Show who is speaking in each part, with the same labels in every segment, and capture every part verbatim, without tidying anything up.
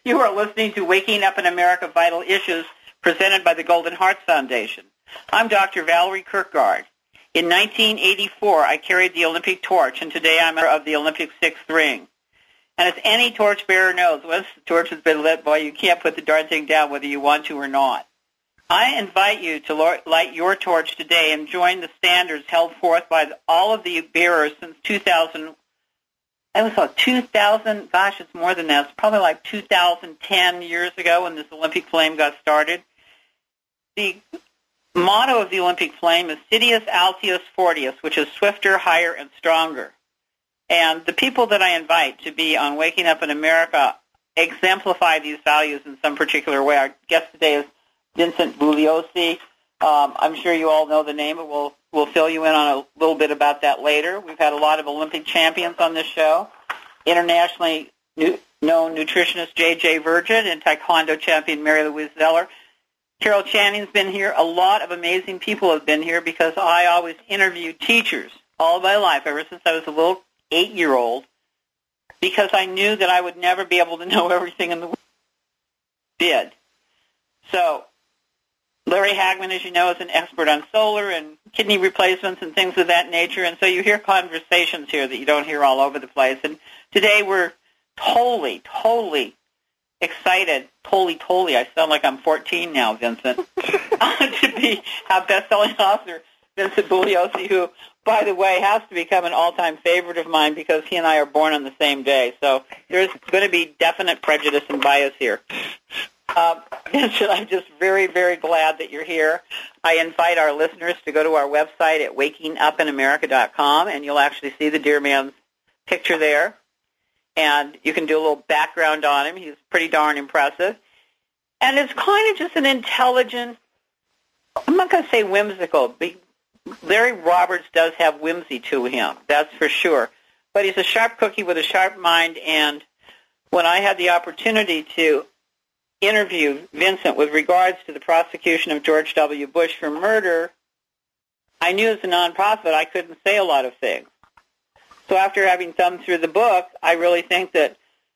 Speaker 1: You are listening to Waking Up in America Vital Issues, presented by the Golden Hearts Foundation. I'm Doctor Valerie Kirkgard. In nineteen eighty-four, I carried the Olympic torch, and today I'm a member of the Olympic sixth ring. And as any torchbearer knows, once the torch has been lit, boy, you can't put the darn thing down whether you want to or not. I invite you to light your torch today and join the standards held forth by all of the bearers since two thousand. It was like two thousand, gosh, it's more than that. It's probably like two thousand ten years ago when this Olympic flame got started. The motto of the Olympic flame is Sidius Altius Fortius, which is swifter, higher, and stronger. And the people that I invite to be on Waking Up in America exemplify these values in some particular way. Our guest today is Vincent Bugliosi. Um, I'm sure you all know the name, but we'll, we'll fill you in on a little bit about that later. We've had a lot of Olympic champions on this show. Internationally nu- known nutritionist J J Virgin and Taekwondo champion Mary Louise Zeller. Carol Channing's been here. A lot of amazing people have been here because I always interview teachers all my life, ever since I was a little eight-year-old, because I knew that I would never be able to know everything in the world. Did. So Larry Hagman, as you know, is an expert on solar and kidney replacements and things of that nature, and so you hear conversations here that you don't hear all over the place. And today we're totally, totally excited, totally, totally, I sound like I'm fourteen now, Vincent, to be our best-selling author, Vincent Bugliosi, who, by the way, has to become an all-time favorite of mine because he and I are born on the same day. So there's going to be definite prejudice and bias here. Uh, Vincent, I'm just very, very glad that you're here. I invite our listeners to go to our website at waking up in america dot com, and you'll actually see the dear man's picture there. And you can do a little background on him. He's pretty darn impressive. And it's kind of just an intelligent, I'm not going to say whimsical, but Larry Roberts does have whimsy to him, that's for sure. But he's a sharp cookie with a sharp mind, and when I had the opportunity to interview Vincent with regards to the prosecution of George W. Bush for murder, I knew as a nonprofit I couldn't say a lot of things. So after having thumbed through the book, I really think that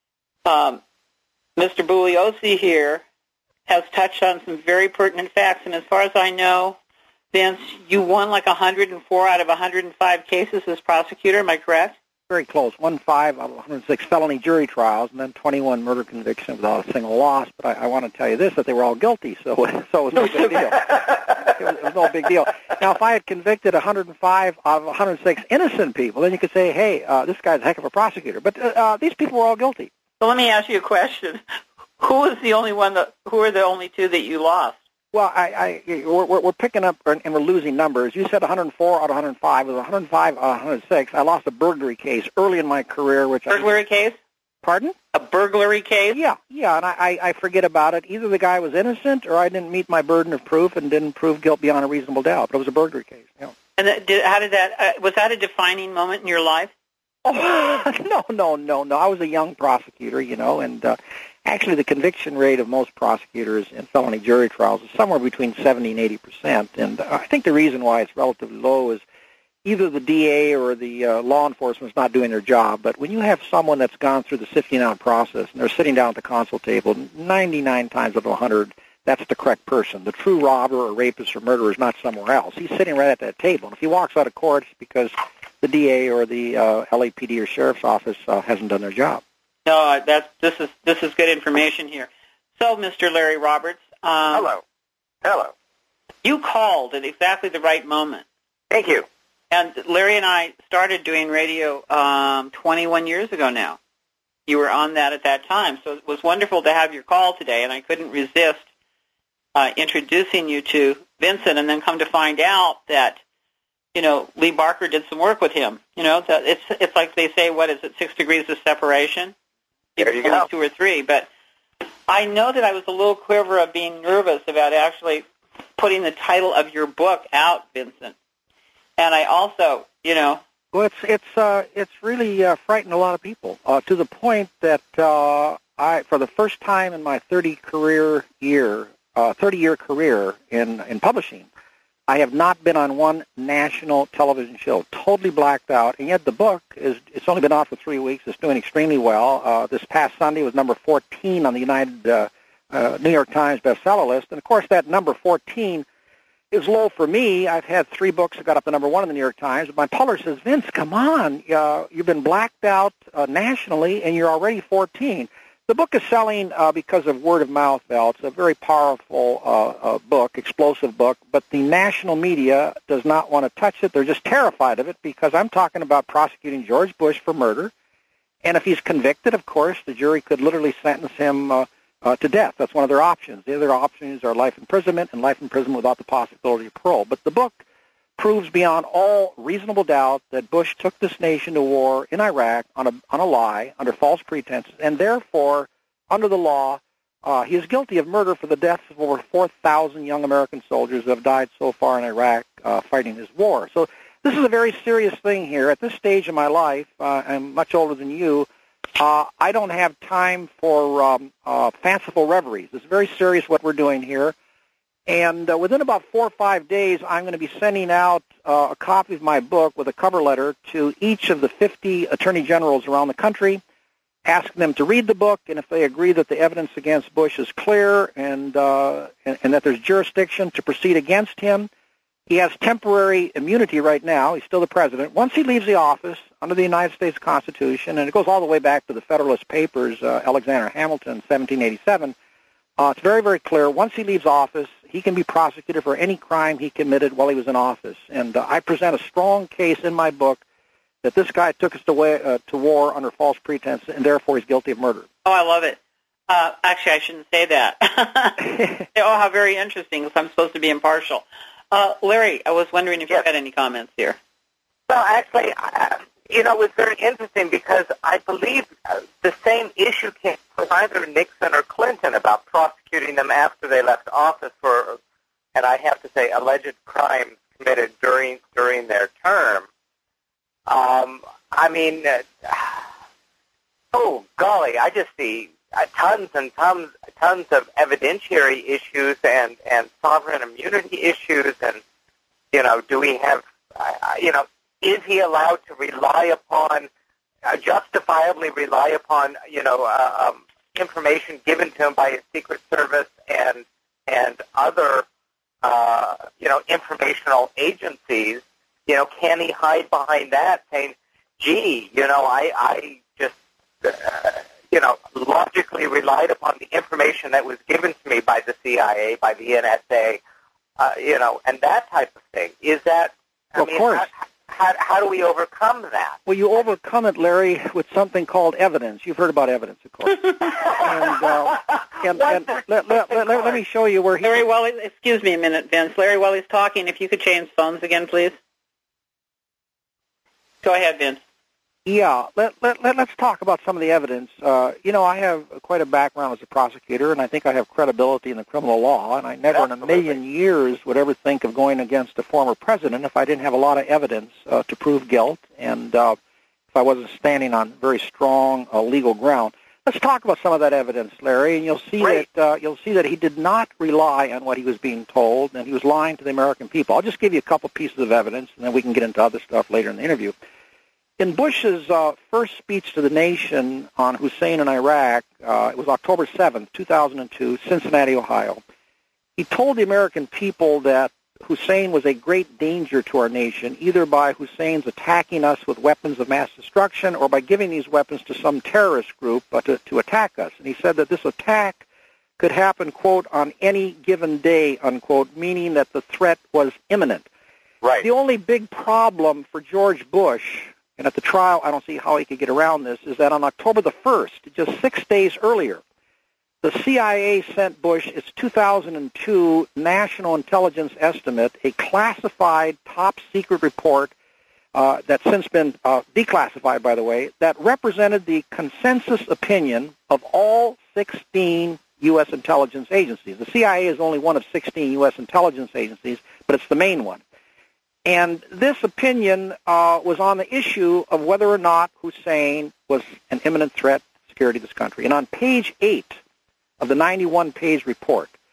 Speaker 1: um, Mister Bugliosi here has touched on some very pertinent facts. And as far as I know, Vince, you won like one hundred four out of one hundred five cases as prosecutor. Am I correct?
Speaker 2: Very close. One five out of one hundred six felony jury trials, and then twenty-one murder convictions without a single loss. But I, I want to tell you this, that they were all guilty, so, so it was no big deal. It was, it was no big deal. Now, if I had convicted one hundred five out of one hundred six innocent people, then you could say, hey, uh, this guy's a heck of a prosecutor. But uh, uh, these people were all guilty.
Speaker 1: So let me ask you a question. Who was the only one that, who are the only two that you lost?
Speaker 2: Well, I, I, we're, we're picking up and we're losing numbers. You said one hundred four out of one hundred five. It was one hundred five out of one hundred six. I lost a burglary case early in my career. Which
Speaker 1: Burglary I, case?
Speaker 2: Pardon?
Speaker 1: A burglary case?
Speaker 2: Yeah, yeah, and I, I forget about it. Either the guy was innocent or I didn't meet my burden of proof and didn't prove guilt beyond a reasonable doubt. But it was a burglary case. Yeah.
Speaker 1: And that, did, how did that, uh, was that a defining moment in your life?
Speaker 2: Oh, no, no, no, no. I was a young prosecutor, you know, and uh, actually the conviction rate of most prosecutors in felony jury trials is somewhere between seventy and eighty percent. And I think the reason why it's relatively low is either the D A or the uh, law enforcement is not doing their job. But when you have someone that's gone through the sifting out process and they're sitting down at the console table, ninety-nine times out of one hundred, that's the correct person. The true robber or rapist or murderer is not somewhere else. He's sitting right at that table. And if he walks out of court, it's because the D A or the uh, L A P D or sheriff's office uh, hasn't done their job.
Speaker 1: No, that's this is this is good information here. So, Mister Larry Roberts, um,
Speaker 3: hello, hello.
Speaker 1: You called at exactly the right moment.
Speaker 3: Thank you.
Speaker 1: And Larry and I started doing radio um, twenty-one years ago now. You were on that at that time, so it was wonderful to have your call today, and I couldn't resist uh, introducing you to Vincent, and then come to find out that, you know, Lee Barker did some work with him. You know, it's it's like they say, what is it, six degrees of separation?
Speaker 3: There you
Speaker 1: only
Speaker 3: go.
Speaker 1: Two or three, but I know that I was a little quiver of being nervous about actually putting the title of your book out, Vincent. And I also, you know,
Speaker 2: well, it's it's uh, it's really uh, frightened a lot of people uh, to the point that uh, I, for the first time in my thirty career year, uh, thirty year career in in publishing, I have not been on one national television show, totally blacked out, and yet the book is, it's only been out for three weeks. It's doing extremely well. Uh, this past Sunday was number fourteen on the United uh, uh, New York Times bestseller list, and of course that number fourteen is low for me. I've had three books that got up to number one in the New York Times. My publisher says, Vince, come on, uh, you've been blacked out uh, nationally, and you're already fourteen. The book is selling uh, because of word of mouth, Val. It's a very powerful uh, uh, book, explosive book, but the national media does not want to touch it. They're just terrified of it because I'm talking about prosecuting George Bush for murder, and if he's convicted, of course, the jury could literally sentence him uh, uh, to death. That's one of their options. The other options are life imprisonment and life imprisonment without the possibility of parole. But the book proves beyond all reasonable doubt that Bush took this nation to war in Iraq on a on a lie, under false pretenses, and therefore, under the law, uh, he is guilty of murder for the deaths of over four thousand young American soldiers who have died so far in Iraq uh, fighting his war. So this is a very serious thing here. At this stage of my life, uh, I'm much older than you, uh, I don't have time for um, uh, fanciful reveries. It's very serious what we're doing here. And uh, within about four or five days, I'm going to be sending out uh, a copy of my book with a cover letter to each of the fifty attorney generals around the country, asking them to read the book, and if they agree that the evidence against Bush is clear and, uh, and, and that there's jurisdiction to proceed against him. He has temporary immunity right now. He's still the president. Once he leaves the office under the United States Constitution, and it goes all the way back to the Federalist Papers, uh, Alexander Hamilton, seventeen eighty-seven, uh, it's very, very clear. Once he leaves office, he can be prosecuted for any crime he committed while he was in office. And uh, I present a strong case in my book that this guy took us to, way, uh, to war under false pretense, and therefore he's guilty of murder.
Speaker 1: Oh, I love it. Uh, actually, I shouldn't say that. Oh, how very interesting, because I'm supposed to be impartial. Uh, Larry, I was wondering if
Speaker 3: yes.
Speaker 1: you had any comments here.
Speaker 3: Well, actually, uh, you know, it was very interesting because I believe uh, the same issue came with either Nixon or Clinton about prosecuting them after they left office for, and I have to say, alleged crimes committed during during their term. Um, I mean, uh, oh golly, I just see uh, tons and tons tons of evidentiary issues and and sovereign immunity issues, and you know, do we have, uh, you know, is he allowed to rely upon, uh, justifiably rely upon, you know, uh, um, information given to him by his Secret Service and and other, uh, you know, informational agencies? You know, can he hide behind that, saying, "Gee, you know, I, I just, uh, you know, logically relied upon the information that was given to me by the C I A, by the N S A, uh, you know, and that type of thing." Is that? I
Speaker 2: of
Speaker 3: mean,
Speaker 2: course.
Speaker 3: How, how, how do we overcome that?
Speaker 2: Well, you overcome it, Larry, with something called evidence. You've heard about evidence, of course. and uh, and, and let, let, let, let, let me show you where he...
Speaker 1: Larry, while he, excuse me a minute, Vince. Larry, while he's talking, if you could change phones again, please. Go ahead, Vince.
Speaker 2: Yeah, let, let, let, let's talk about some of the evidence. Uh, you know, I have quite a background as a prosecutor, and I think I have credibility in the criminal law, and I never
Speaker 3: Absolutely.
Speaker 2: in a million years would ever think of going against a former president if I didn't have a lot of evidence uh, to prove guilt, and uh, if I wasn't standing on very strong uh, legal ground. Let's talk about some of that evidence, Larry, and you'll see
Speaker 3: Great.
Speaker 2: that uh, you'll see that he did not rely on what he was being told, and he was lying to the American people. I'll just give you a couple pieces of evidence, and then we can get into other stuff later in the interview. In Bush's uh, first speech to the nation on Hussein and Iraq, uh, it was October seventh, two thousand two, Cincinnati, Ohio. He told the American people that Hussein was a great danger to our nation, either by Hussein's attacking us with weapons of mass destruction or by giving these weapons to some terrorist group uh, to, to attack us. And he said that this attack could happen, quote, on any given day, unquote, meaning that the threat was imminent.
Speaker 3: Right.
Speaker 2: The only big problem for George Bush, and at the trial I don't see how he could get around this, is that on October the first, just six days earlier, the C I A sent Bush its two thousand two National Intelligence Estimate, a classified top-secret report uh, that's since been uh, declassified, by the way, that represented the consensus opinion of all sixteen U S intelligence agencies. The C I A is only one of sixteen U S intelligence agencies, but it's the main one. And this opinion uh, was on the issue of whether or not Hussein was an imminent threat to security of this country. And on page eight of the ninety-one page report,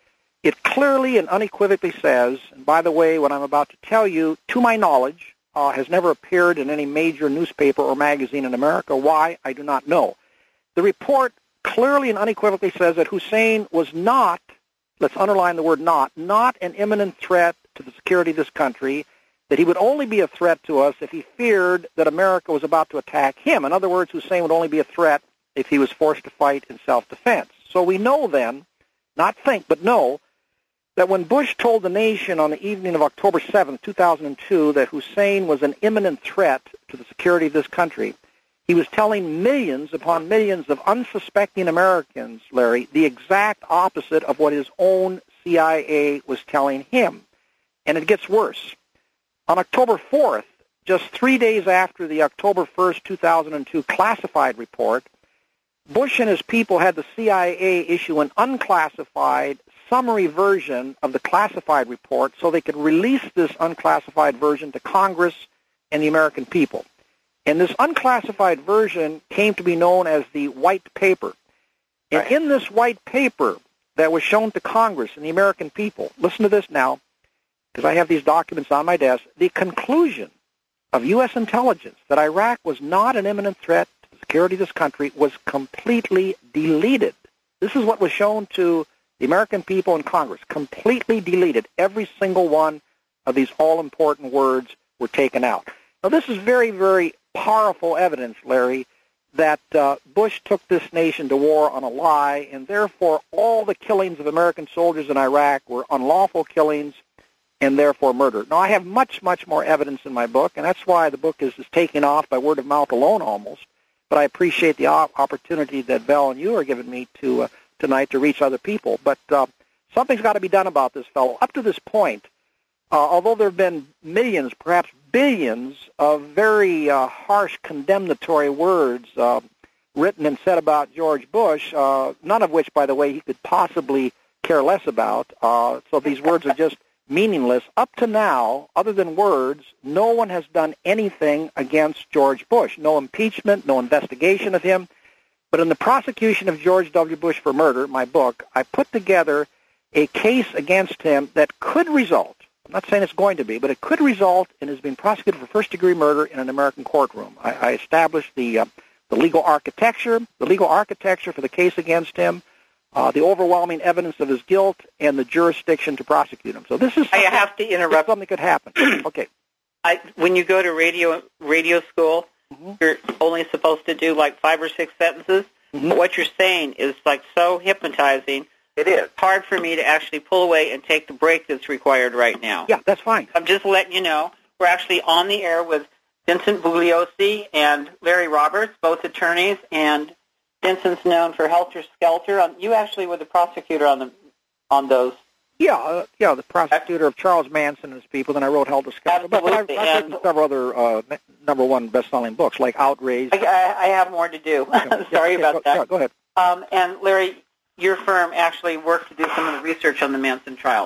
Speaker 2: It clearly and unequivocally says, and by the way, what I'm about to tell you, to my knowledge, uh, has never appeared in any major newspaper or magazine in America. Why? I do not know. The report clearly and unequivocally says that Hussein was not, let's underline the word not, not an imminent threat to the security of this country, that he would only be a threat to us if he feared that America was about to attack him. In other words, Hussein would only be a threat if he was forced to fight in self-defense. So we know then, not think, but know, that when Bush told the nation on the evening of October seventh, two thousand two, that Hussein was an imminent threat to the security of this country, he was telling millions upon millions of unsuspecting Americans, Larry, the exact opposite of what his own C I A was telling him. And it gets worse. On October fourth, just three days after the October first, two thousand two classified report, Bush and his people had the C I A issue an unclassified summary version of the classified report so they could release this unclassified version to Congress and the American people. And this unclassified version came to be known as the White Paper. And
Speaker 1: Right.
Speaker 2: in this White Paper that was shown to Congress and the American people, listen to this now, because I have these documents on my desk, the conclusion of U S intelligence that Iraq was not an imminent threat to the security of this country was completely deleted. This is what was shown to the American people and Congress, completely deleted. Every single one of these all-important words were taken out. Now, this is very, very powerful evidence, Larry, that uh, Bush took this nation to war on a lie, and therefore all the killings of American soldiers in Iraq were unlawful killings and therefore murder. Now, I have much, much more evidence in my book, and that's why the book is, is taking off by word of mouth alone almost, but I appreciate the op- opportunity that Val and you are giving me to uh, tonight to reach other people. But uh, something's got to be done about this fellow. Up to this point, uh, although there have been millions, perhaps billions, of very uh, harsh condemnatory words uh, written and said about George Bush, uh, none of which, by the way, he could possibly care less about. Uh, so these words are just meaningless. Up to now, other than words, no one has done anything against George Bush. No impeachment, no investigation of him. But in the prosecution of George W. Bush for murder, my book, I put together a case against him that could result, I'm not saying it's going to be, but it could result in his being prosecuted for first-degree murder in an American courtroom. I, I established the uh, the legal architecture, the legal architecture for the case against him, uh, the overwhelming evidence of his guilt, and the jurisdiction to prosecute him. So this is
Speaker 1: I have to interrupt.
Speaker 2: something could happen. Okay.
Speaker 1: I, when you go to radio radio school,
Speaker 2: Mhm.
Speaker 1: you're only supposed to do like five or six sentences.
Speaker 2: Mhm.
Speaker 1: But what you're saying is like so hypnotizing.
Speaker 3: It is.
Speaker 1: It's hard for me to actually pull away and take the break that's required right now.
Speaker 2: Yeah, that's fine.
Speaker 1: I'm just letting you know we're actually on the air with Vincent Bugliosi and Larry Roberts, both attorneys, and Vincent's known for Helter Skelter. Um, you actually were the prosecutor on the on those.
Speaker 2: Yeah, uh, yeah, the prosecutor of Charles Manson and his people. Then I wrote Helter Skelter. But, but I've,
Speaker 1: Absolutely,
Speaker 2: I've written
Speaker 1: and-
Speaker 2: several other uh, n- number one best-selling books, like Outrage.
Speaker 1: I, I, I have more to do.
Speaker 2: Yeah,
Speaker 1: Sorry
Speaker 2: okay,
Speaker 1: about
Speaker 2: go,
Speaker 1: that.
Speaker 2: Yeah, go ahead.
Speaker 1: Um, and Larry, your firm actually worked to do some of the research on the Manson trials.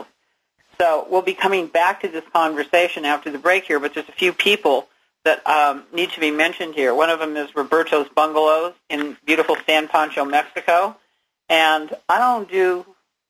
Speaker 1: So we'll be coming back to this conversation after the break here, but there's a few people that um, need to be mentioned here. One of them is Roberto's Bungalows in beautiful San Pancho, Mexico. And I don't do,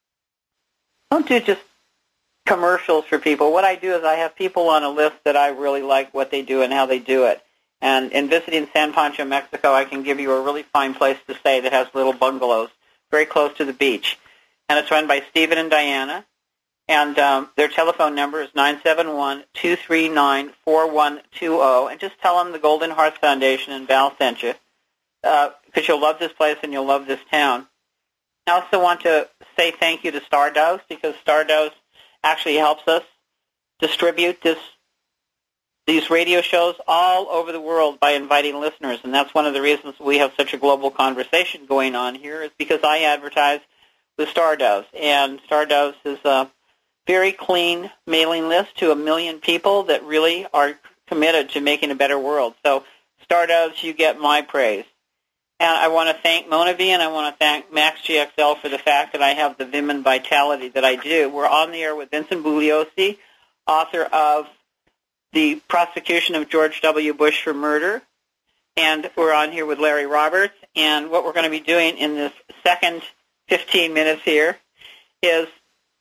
Speaker 1: I don't do just commercials for people. What I do is I have people on a list that I really like what they do and how they do it. And in visiting San Pancho, Mexico, I can give you a really fine place to stay that has little bungalows very close to the beach. And it's run by Stephen and Diana. And um, their telephone number is nine seven one, two three nine, four one two zero. And just tell them the Golden Hearts Foundation and Val sent you, because uh, you'll love this place and you'll love this town. I also want to say thank you to Stardust, because Stardust actually helps us distribute this these radio shows all over the world by inviting listeners. And that's one of the reasons we have such a global conversation going on here, is because I advertise with Stardust. And Stardust is a very clean mailing list to a million people that really are committed to making a better world. So Stardust, you get my praise. And I want to thank Monavi, and I want to thank Max G X L for the fact that I have the vim and vitality that I do. We're on the air with Vincent Bugliosi, author of The Prosecution of George W. Bush for Murder. And we're on here with Larry Roberts. And what we're going to be doing in this second fifteen minutes here is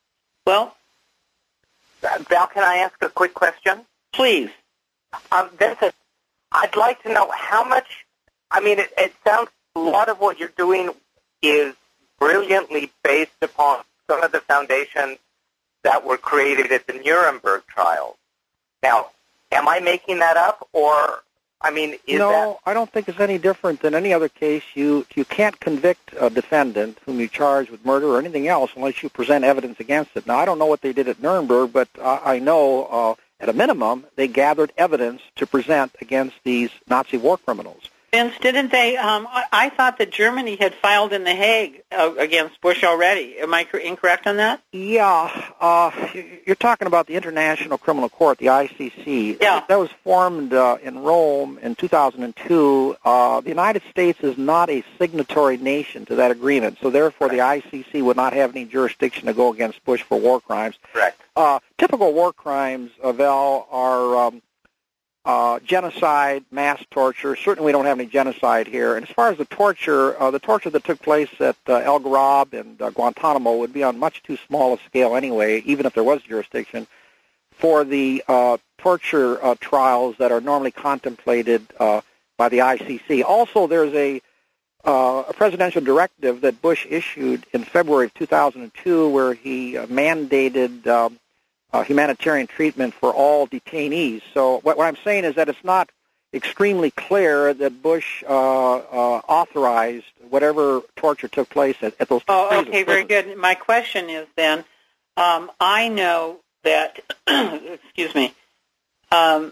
Speaker 1: Well,
Speaker 3: Uh, Val, can I ask a quick question?
Speaker 1: please.
Speaker 3: Um, Vincent, I'd like to know how much, I mean, it, it sounds a lot of what you're doing is brilliantly based upon some of the foundations that were created at the Nuremberg trials. Now, am I making that up, or, I mean, is
Speaker 2: no,
Speaker 3: that...
Speaker 2: I don't think it's any different than any other case. You you can't convict a defendant whom you charge with murder or anything else unless you present evidence against it. Now, I don't know what they did at Nuremberg, but uh, I know, uh, at a minimum, they gathered evidence to present against these Nazi war criminals.
Speaker 1: Vince, didn't they? Um, I, I thought that Germany had filed in The Hague uh, against Bush already. Am I cor- incorrect on that?
Speaker 2: Yeah, uh, you're talking about the International Criminal Court, the I C C.
Speaker 1: Yeah.
Speaker 2: That was formed uh, in Rome in two thousand two. Uh, the United States is not a signatory nation to that agreement, so therefore the I C C would not have any jurisdiction to go against Bush for war crimes.
Speaker 3: Correct.
Speaker 2: Uh, typical war crimes, uh, Val, are um, uh, genocide, mass torture. Certainly we don't have any genocide here. And as far as the torture, uh, the torture that took place at uh, El Ghurab and uh, Guantanamo would be on much too small a scale anyway, even if there was jurisdiction, for the uh, torture uh, trials that are normally contemplated uh, by the I C C. Also, there's a Uh, a presidential directive that Bush issued in February of two thousand two where he uh, mandated um, uh, humanitarian treatment for all detainees. So what, what I'm saying is that it's not extremely clear that Bush uh, uh, authorized whatever torture took place at, at those two
Speaker 1: Oh,
Speaker 2: prisons.
Speaker 1: okay, very good. My question is then, um, I know that, excuse me, um,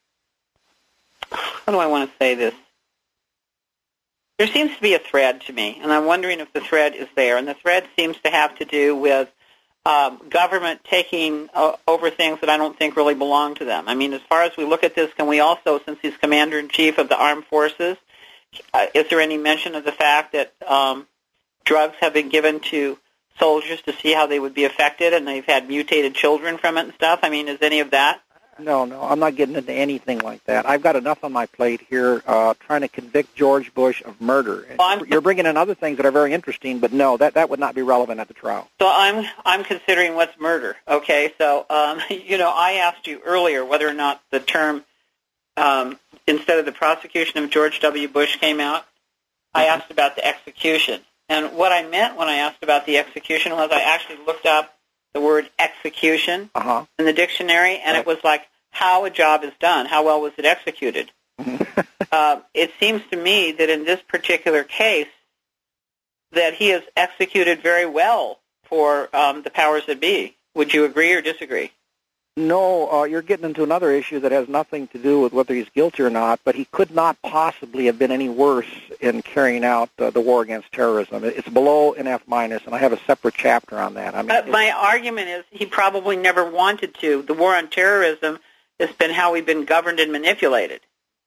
Speaker 1: how do I want to say this? There seems to be a thread to me, and I'm wondering if the thread is there. And the thread seems to have to do with um, government taking uh, over things that I don't think really belong to them. I mean, as far as we look at this, can we also, since he's Commander-in-Chief of the Armed Forces, uh, is there any mention of the fact that um, drugs have been given to soldiers to see how they would be affected, and they've had mutated children from it and stuff? I mean, is any of that?
Speaker 2: No, no, I'm not getting into anything like that. I've got enough on my plate here uh, trying to convict George Bush of murder.
Speaker 1: Well,
Speaker 2: You're bringing in other things that are very interesting, but no, that, that would not be relevant at the trial.
Speaker 1: So I'm I'm considering what's murder. Okay, so um, you know, I asked you earlier whether or not the term um, instead of the prosecution of George W. Bush came out. I
Speaker 2: Mm-hmm.
Speaker 1: asked about the execution, and what I meant when I asked about the execution was I actually looked up the word execution
Speaker 2: Uh-huh.
Speaker 1: in the dictionary, and
Speaker 2: Right.
Speaker 1: it was like how a job is done, how well was it executed. uh, it seems to me that in this particular case that he has executed very well for um, the powers that be. Would you agree or disagree?
Speaker 2: No, uh, you're getting into another issue that has nothing to do with whether he's guilty or not, but he could not possibly have been any worse in carrying out uh, the war against terrorism. It's below an F minus, and I have a separate chapter on that. I mean,
Speaker 1: Uh, my argument is he probably never wanted to. The war on terrorism has been how we've been governed and manipulated,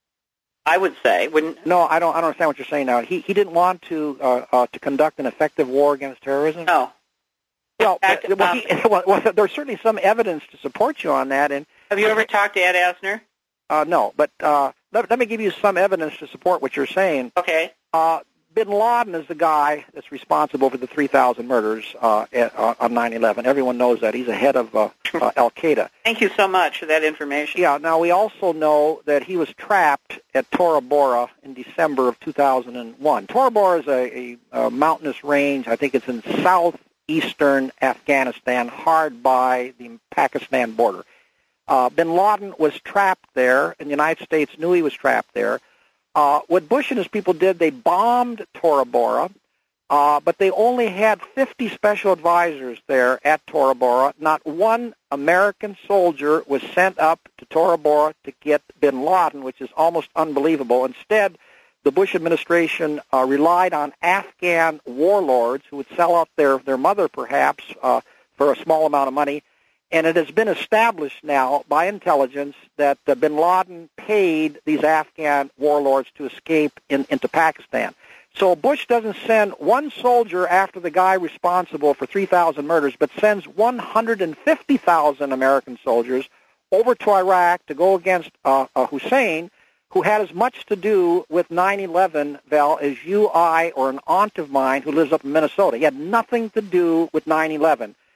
Speaker 1: I would say. Wouldn't,
Speaker 2: no, I don't. I don't understand what you're saying now. He he didn't want to uh, uh, to conduct an effective war against terrorism.
Speaker 1: no.
Speaker 2: Well,
Speaker 1: fact,
Speaker 2: but- well,
Speaker 1: um,
Speaker 2: he, well, well, there's certainly some evidence to support you on that, and
Speaker 1: Have you ever talked to Ed Asner?
Speaker 2: uh, no. But uh, let, let me give you some evidence to support what you're saying.
Speaker 1: Okay.
Speaker 2: Uh, Bin Laden is the guy that's responsible for the three thousand murders uh, at, uh, on nine eleven. Everyone knows that. He's the head of uh, uh, Al-Qaeda.
Speaker 1: Thank you so much for that information.
Speaker 2: Yeah, now we also know that he was trapped at Tora Bora in December of two thousand one. Tora Bora is a, a, a mountainous range. I think it's in southeastern Afghanistan, hard by the Pakistan border. Uh, Bin Laden was trapped there, and the United States knew he was trapped there. Uh, what Bush and his people did, they bombed Tora Bora, uh, but they only had fifty special advisors there at Tora Bora. Not one American soldier was sent up to Tora Bora to get Bin Laden, which is almost unbelievable. Instead, the Bush administration uh, relied on Afghan warlords who would sell out their, their mother, perhaps, uh, for a small amount of money. And it has been established now by intelligence that uh, Bin Laden paid these Afghan warlords to escape in, into Pakistan. So Bush doesn't send one soldier after the guy responsible for three thousand murders, but sends one hundred fifty thousand American soldiers over to Iraq to go against uh, uh, Hussein, who had as much to do with nine eleven, Val, as you, I, or an aunt of mine who lives up in Minnesota. He had nothing to do with nine eleven.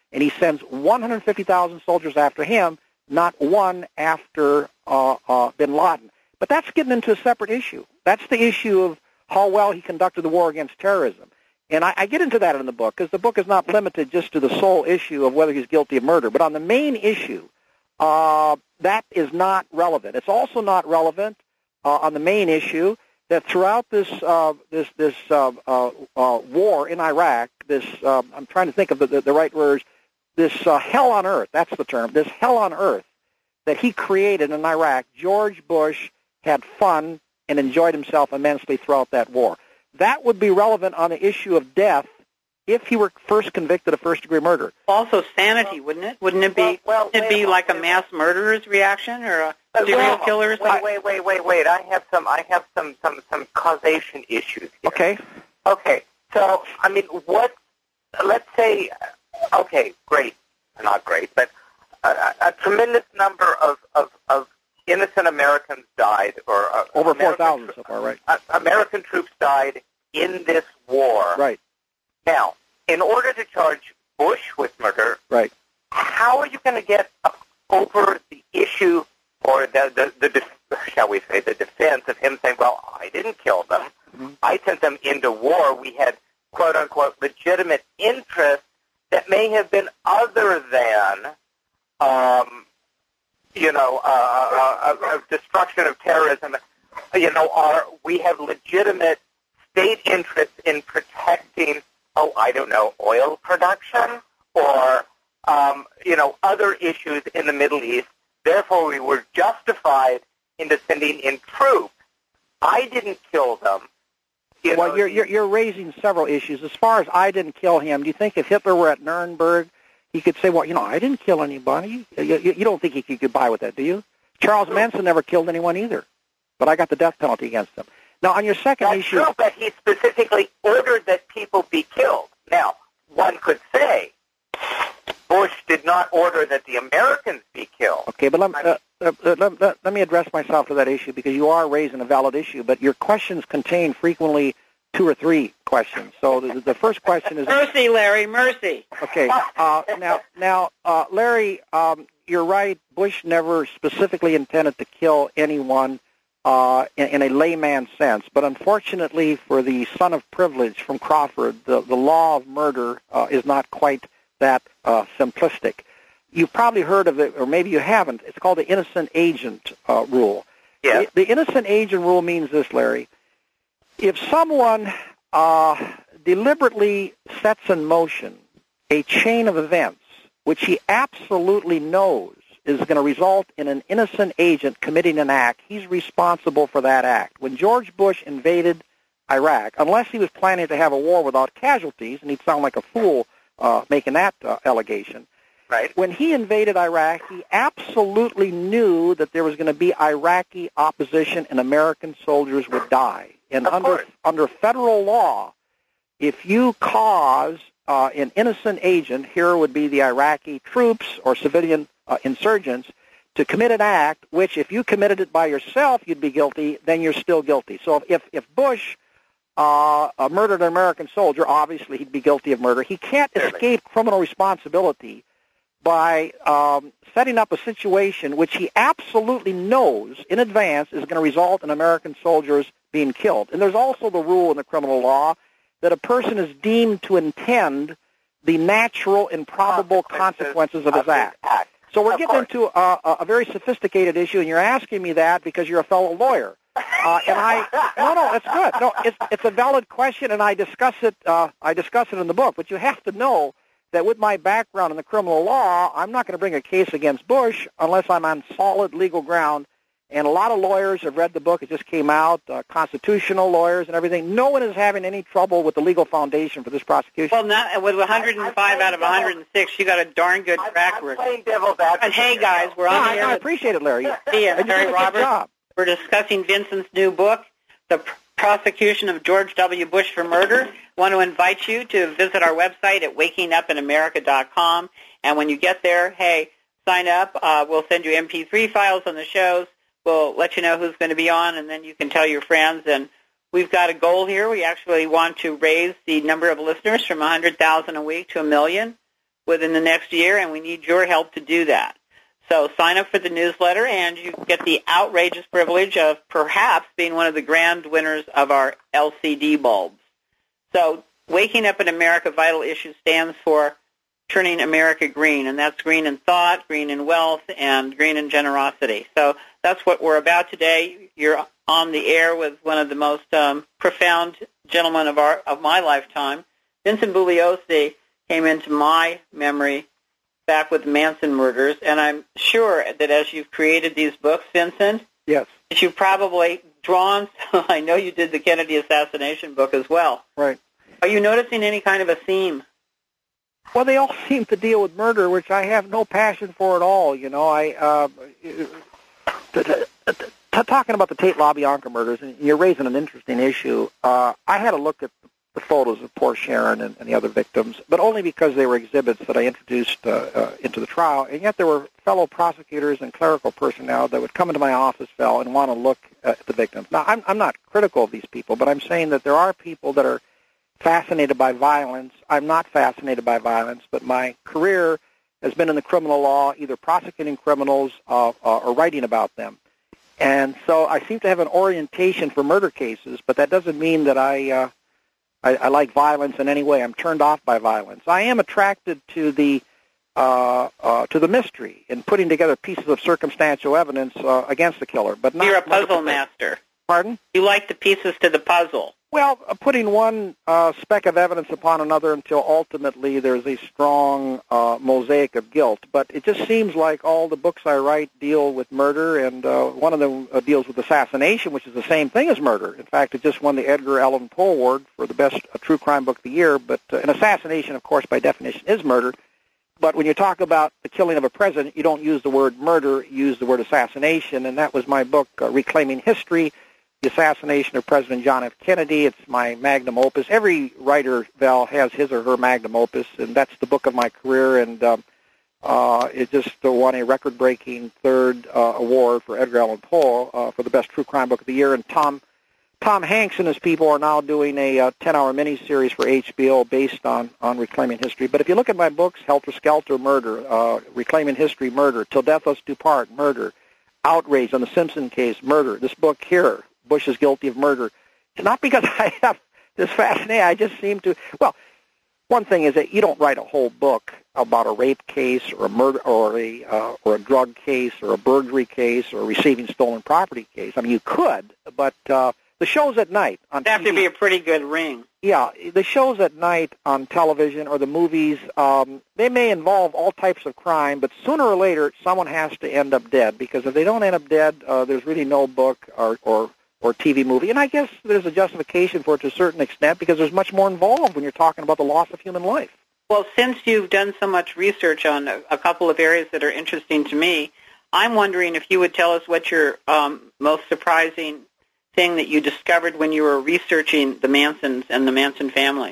Speaker 2: and he sends one hundred fifty thousand soldiers after him, not one after uh, uh, bin Laden. But that's getting into a separate issue. That's the issue of how well he conducted the war against terrorism. And I, I get into that in the book, because the book is not limited just to the sole issue of whether he's guilty of murder. But on the main issue, uh, that is not relevant. It's also not relevant uh, on the main issue that throughout this uh, this this uh, uh, uh, war in Iraq, this uh, I'm trying to think of the, the, the right words, this uh, hell on earth, that's the term, this hell on earth that he created in Iraq, George Bush had fun and enjoyed himself immensely throughout that war. That would be relevant on the issue of death if he were first convicted of first-degree murder.
Speaker 1: Also sanity, wouldn't it? Wouldn't it be,
Speaker 3: well, well,
Speaker 1: wouldn't it be
Speaker 3: wait,
Speaker 1: like
Speaker 3: wait,
Speaker 1: a mass murderer's reaction or a serial
Speaker 3: well,
Speaker 1: killer's?
Speaker 3: Wait, wait, wait, wait, wait. I have some, I have some, some, some causation issues here.
Speaker 2: Okay.
Speaker 3: Okay. So, I mean, what? Let's say, okay, great, not great, but a, a tremendous number of, of, of innocent Americans died, or uh,
Speaker 2: over
Speaker 3: American
Speaker 2: four thousand
Speaker 3: tro-
Speaker 2: so far, right?
Speaker 3: Uh, American troops died in this war.
Speaker 2: Right.
Speaker 3: Now, in order to charge Bush with murder,
Speaker 2: right,
Speaker 3: how are you going to get over the issue, or the, the, the def- shall we say, the defense of him saying, well, I didn't kill them. Mm-hmm. I sent them into war. We had, quote-unquote, legitimate interests that may have been other than, um, you know, uh, uh, uh, destruction of terrorism. You know, are, we have legitimate state interests in protecting, oh, I don't know, oil production or, um, you know, other issues in the Middle East. Therefore, we were justified into sending in troops. I didn't kill them. You
Speaker 2: well,
Speaker 3: know,
Speaker 2: you're, you're, you're raising several issues. As far as I didn't kill him, do you think if Hitler were at Nuremberg, he could say, well, you know, I didn't kill anybody? You, you, you don't think he could get by with that, do you? Charles Manson never killed anyone either, but I got the death penalty against him. Now, on your second
Speaker 3: That's
Speaker 2: issue...
Speaker 3: true, but he specifically ordered that people be killed. Now, one could say Bush did not order that the Americans be killed.
Speaker 2: Okay, but let,
Speaker 3: I mean,
Speaker 2: uh, uh, let, let, let me address myself to that issue, because you are raising a valid issue, but your questions contain frequently two or three questions. So the, the first question is...
Speaker 1: Mercy, Larry, mercy.
Speaker 2: Okay, uh, now, now uh, Larry, um, you're right. Bush never specifically intended to kill anyone uh, in, in a layman sense, but unfortunately for the son of privilege from Crawford, the, the law of murder uh, is not quite that uh, simplistic. You've probably heard of it, or maybe you haven't. It's called the innocent agent uh, rule.
Speaker 3: Yeah.
Speaker 2: The, the innocent agent rule means this, Larry. If someone uh, deliberately sets in motion a chain of events which he absolutely knows is going to result in an innocent agent committing an act, he's responsible for that act. When George Bush invaded Iraq, unless he was planning to have a war without casualties, and he'd sound like a fool uh, making that uh, allegation,
Speaker 3: right.
Speaker 2: when he invaded Iraq, he absolutely knew that there was going to be Iraqi opposition and American soldiers would die. And
Speaker 3: Of
Speaker 2: under
Speaker 3: course.
Speaker 2: under federal law, if you cause uh, an innocent agent, here would be the Iraqi troops or civilian uh, insurgents, to commit an act which, if you committed it by yourself, you'd be guilty, then you're still guilty. So if, if Bush uh, uh, murdered an American soldier, obviously he'd be guilty of murder. He can't
Speaker 3: Clearly.
Speaker 2: escape criminal responsibility by um, setting up a situation which he absolutely knows in advance is going to result in American soldiers being killed. And there's also the rule in the criminal law that a person is deemed to intend the natural and probable consequences of his act.
Speaker 3: act.
Speaker 2: So we're
Speaker 3: Of
Speaker 2: getting
Speaker 3: course.
Speaker 2: into a, a very sophisticated issue, and you're asking me that because you're a fellow lawyer. Uh, and I, no, no, it's good. No, it's it's a valid question, and I discuss it. Uh, I discuss it in the book. But you have to know that with my background in the criminal law, I'm not going to bring a case against Bush unless I'm on solid legal ground. And a lot of lawyers have read the book. It just came out, uh, constitutional lawyers and everything. No one is having any trouble with the legal foundation for this prosecution.
Speaker 1: Well, not, with one hundred five out of one hundred six, you got a darn good
Speaker 3: I'm,
Speaker 1: track
Speaker 3: I'm
Speaker 1: record.
Speaker 3: playing devil's advocate.
Speaker 1: And hey, guys, we're
Speaker 2: No,
Speaker 1: on
Speaker 2: I,
Speaker 1: the air
Speaker 2: I
Speaker 1: with
Speaker 2: appreciate it, Larry.
Speaker 1: Ian
Speaker 2: And you
Speaker 1: and
Speaker 2: did a
Speaker 1: Terry
Speaker 2: good
Speaker 1: Roberts.
Speaker 2: job.
Speaker 1: We're discussing Vincent's new book, The Pr- Prosecution of George W. Bush for Murder. I want to invite you to visit our website at waking up in america dot com. And when you get there, hey, sign up. Uh, we'll send you M P three files on the shows. We'll let you know who's going to be on, and then you can tell your friends. And we've got a goal here. We actually want to raise the number of listeners from one hundred thousand a week to a million. within the next year, and we need your help to do that. So sign up for the newsletter, and you get the outrageous privilege of perhaps being one of the grand winners of our L C D bulbs. So Waking Up in America Vital Issues stands for Turning America Green, and that's green in thought, green in wealth, and green in generosity. So that's what we're about today. You're on the air with one of the most um, profound gentlemen of our of my lifetime. Vincent Bugliosi came into my memory back with the Manson murders, and I'm sure that as you've created these books, Vincent,
Speaker 2: yes,
Speaker 1: that you've probably drawn, I know you did the Kennedy assassination book as well.
Speaker 2: Right.
Speaker 1: Are you noticing any kind of a theme?
Speaker 2: Well, they all seem to deal with murder, which I have no passion for at all. You know, I uh, t- t- t- talking about the Tate LaBianca murders, and you're raising an interesting issue. Uh, I had a look at the photos of poor Sharon and, and the other victims, but only because they were exhibits that I introduced uh, uh, into the trial, and yet there were fellow prosecutors and clerical personnel that would come into my office, Val, and want to look at the victims. Now, I'm, I'm not critical of these people, but I'm saying that there are people that are fascinated by violence. I'm not fascinated by violence, but my career has been in the criminal law, either prosecuting criminals uh, uh, or writing about them. And so I seem to have an orientation for murder cases, but that doesn't mean that I... Uh, I, I like violence in any way. I'm turned off by violence. I am attracted to the uh, uh, to the mystery in putting together pieces of circumstantial evidence uh, against the killer. But not
Speaker 1: You're a puzzle master.
Speaker 2: Pardon?
Speaker 1: You like the pieces to the puzzle.
Speaker 2: Well, uh, putting one uh, speck of evidence upon another until ultimately there's a strong uh, mosaic of guilt. But it just seems like all the books I write deal with murder, and uh, one of them uh, deals with assassination, which is the same thing as murder. In fact, it just won the Edgar Allan Poe Award for the best uh, true crime book of the year. But uh, an assassination, of course, by definition, is murder. But when you talk about the killing of a president, you don't use the word murder, you use the word assassination, and that was my book, uh, Reclaiming History, The Assassination of President John F. Kennedy. It's my magnum opus. Every writer, Val, has his or her magnum opus, and that's the book of my career, and um, uh, it just uh, won a record-breaking third uh, award for Edgar Allan Poe uh, for the best true crime book of the year, and Tom Tom Hanks and his people are now doing a uh, ten-hour miniseries for H B O based on, on Reclaiming History. But if you look at my books, Helter Skelter, murder, uh, Reclaiming History, murder, Till Death Us Do Part, murder, Outrage on the Simpson case, murder, this book here, Bush is guilty of murder. It's not because I have this fascination. I just seem to, well, one thing is that you don't write a whole book about a rape case or a murder or a uh, or a drug case or a burglary case or a receiving stolen property case. I mean, you could, but uh, the shows at night on
Speaker 1: It'd have
Speaker 2: T V,
Speaker 1: to be a pretty good ring.
Speaker 2: Yeah, the shows at night on television or the movies, um, they may involve all types of crime, but sooner or later someone has to end up dead, because if they don't end up dead, uh, there's really no book or, or or T V movie. And I guess there's a justification for it to a certain extent, because there's much more involved when you're talking about the loss of human life.
Speaker 1: Well, since you've done so much research on a, a couple of areas that are interesting to me, I'm wondering if you would tell us what your um, most surprising thing that you discovered when you were researching the Mansons and the Manson family.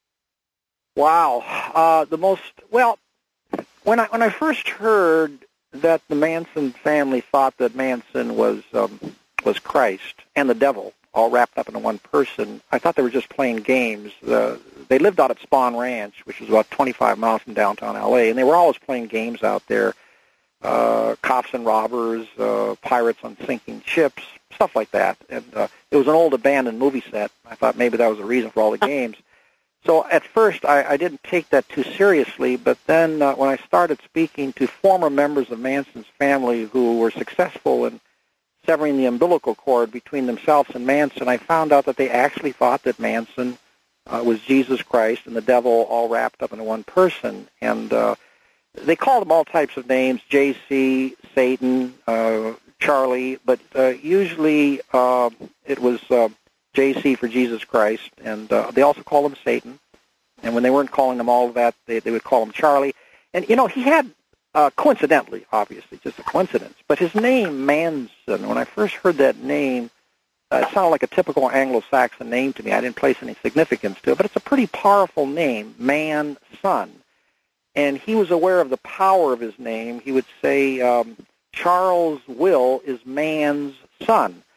Speaker 2: Wow. Uh, the most, well, when I when I first heard that the Manson family thought that Manson was um, was Christ and the devil all wrapped up into one person, I thought they were just playing games. Uh, they lived out at Spawn Ranch, which was about twenty-five miles from downtown L A, and they were always playing games out there, uh, cops and robbers, uh, pirates on sinking ships, stuff like that. And uh, it was an old abandoned movie set. I thought maybe that was the reason for all the games. So at first I, I didn't take that too seriously, but then uh, when I started speaking to former members of Manson's family who were successful in severing the umbilical cord between themselves and Manson, I found out that they actually thought that Manson uh, was Jesus Christ and the devil all wrapped up into one person. And uh, they called him all types of names, J C, Satan, uh, Charlie, but uh, usually uh, it was uh, J C for Jesus Christ, and uh, they also called him Satan. And when they weren't calling him all of that, they, they would call him Charlie. And, you know, he had, uh, coincidentally, obviously, just a coincidence, but his name, Manson, when I first heard that name, uh, it sounded like a typical Anglo-Saxon name to me. I didn't place any significance to it, but it's a pretty powerful name, man, son. And he was aware of the power of his name. He would say, um, Charles Will is man's son.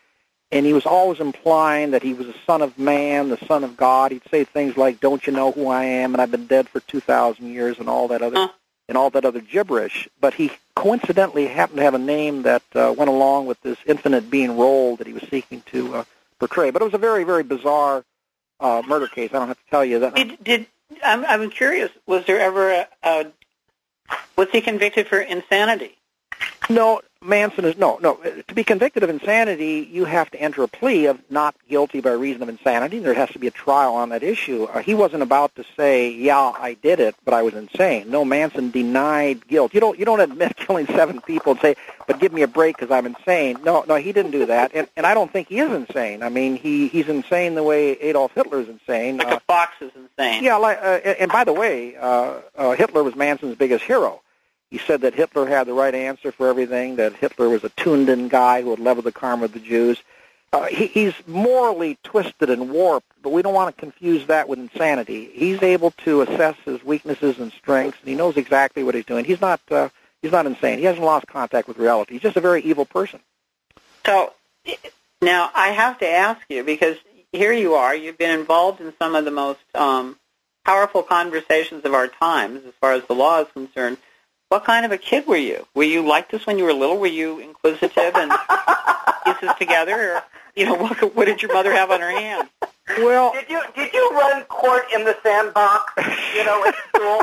Speaker 2: and he was always implying that he was the son of man, the son of God. He'd say things like, "Don't you know who I am? And I've been dead for two thousand years," and all that other
Speaker 1: huh.
Speaker 2: and all that other gibberish. But he coincidentally happened to have a name that uh, went along with this infinite being role that he was seeking to uh, portray. But it was a very, very bizarre uh, murder case. I don't have to tell you that.
Speaker 1: Did, did I'm, I'm curious. Was there ever a, a was he convicted for insanity?
Speaker 2: No, Manson is no, no. To be convicted of insanity, you have to enter a plea of not guilty by reason of insanity. There has to be a trial on that issue. Uh, he wasn't about to say, "Yeah, I did it, but I was insane." No, Manson denied guilt. You don't, you don't admit killing seven people and say, "But give me a break because I'm insane." No, no, he didn't do that, and and I don't think he is insane. I mean, he he's insane the way Adolf Hitler is insane.
Speaker 1: Like
Speaker 2: uh,
Speaker 1: a fox is insane.
Speaker 2: Yeah, like, uh, and by the way, uh, uh, Hitler was Manson's biggest hero. He said that Hitler had the right answer for everything, that Hitler was a tuned-in guy who would level the karma of the Jews. Uh, he, he's morally twisted and warped, but we don't want to confuse that with insanity. He's able to assess his weaknesses and strengths, and he knows exactly what he's doing. He's not uh, he's not insane. He hasn't lost contact with reality. He's just a very evil person.
Speaker 1: So now I have to ask you, because here you are, you've been involved in some of the most um, powerful conversations of our times as far as the law is concerned. What kind of a kid were you? Were you like this when you were little? Were you inquisitive and pieces together? Or, you know, what, what did your mother have on her hands?
Speaker 2: Well,
Speaker 3: did you did you run court in the sandbox? You know, at school.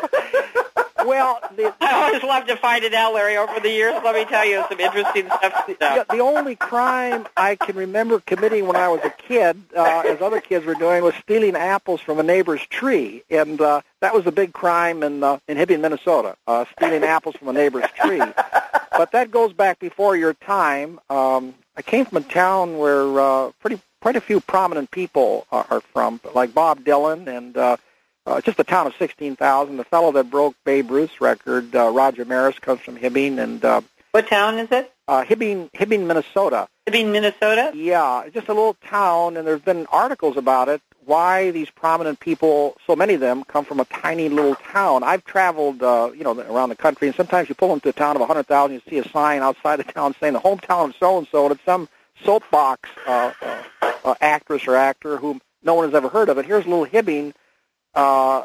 Speaker 2: Well, the,
Speaker 1: I always love to find it out, Larry. Over the years, let me tell you some interesting stuff.
Speaker 2: Yeah, the only crime I can remember committing when I was a kid, uh, as other kids were doing, was stealing apples from a neighbor's tree, and uh, that was a big crime in uh, in Hibbing, Minnesota, uh, stealing apples from a neighbor's tree. But that goes back before your time. Um, I came from a town where uh, pretty quite a few prominent people are, are from, like Bob Dylan, and uh, uh, just a town of sixteen thousand. The fellow that broke Babe Ruth's record, uh, Roger Maris, comes from Hibbing, and uh,
Speaker 1: what town is it?
Speaker 2: Uh, Hibbing, Hibbing, Minnesota.
Speaker 1: Hibbing, Minnesota?
Speaker 2: Yeah, just a little town, and there's been articles about it, why these prominent people, so many of them, come from a tiny little town. I've traveled, uh, you know, around the country, and sometimes you pull into a town of one hundred thousand, you see a sign outside the town saying the hometown of so-and-so, and it's some soapbox uh, uh, uh, actress or actor whom no one has ever heard of. And here's little Hibbing. Uh,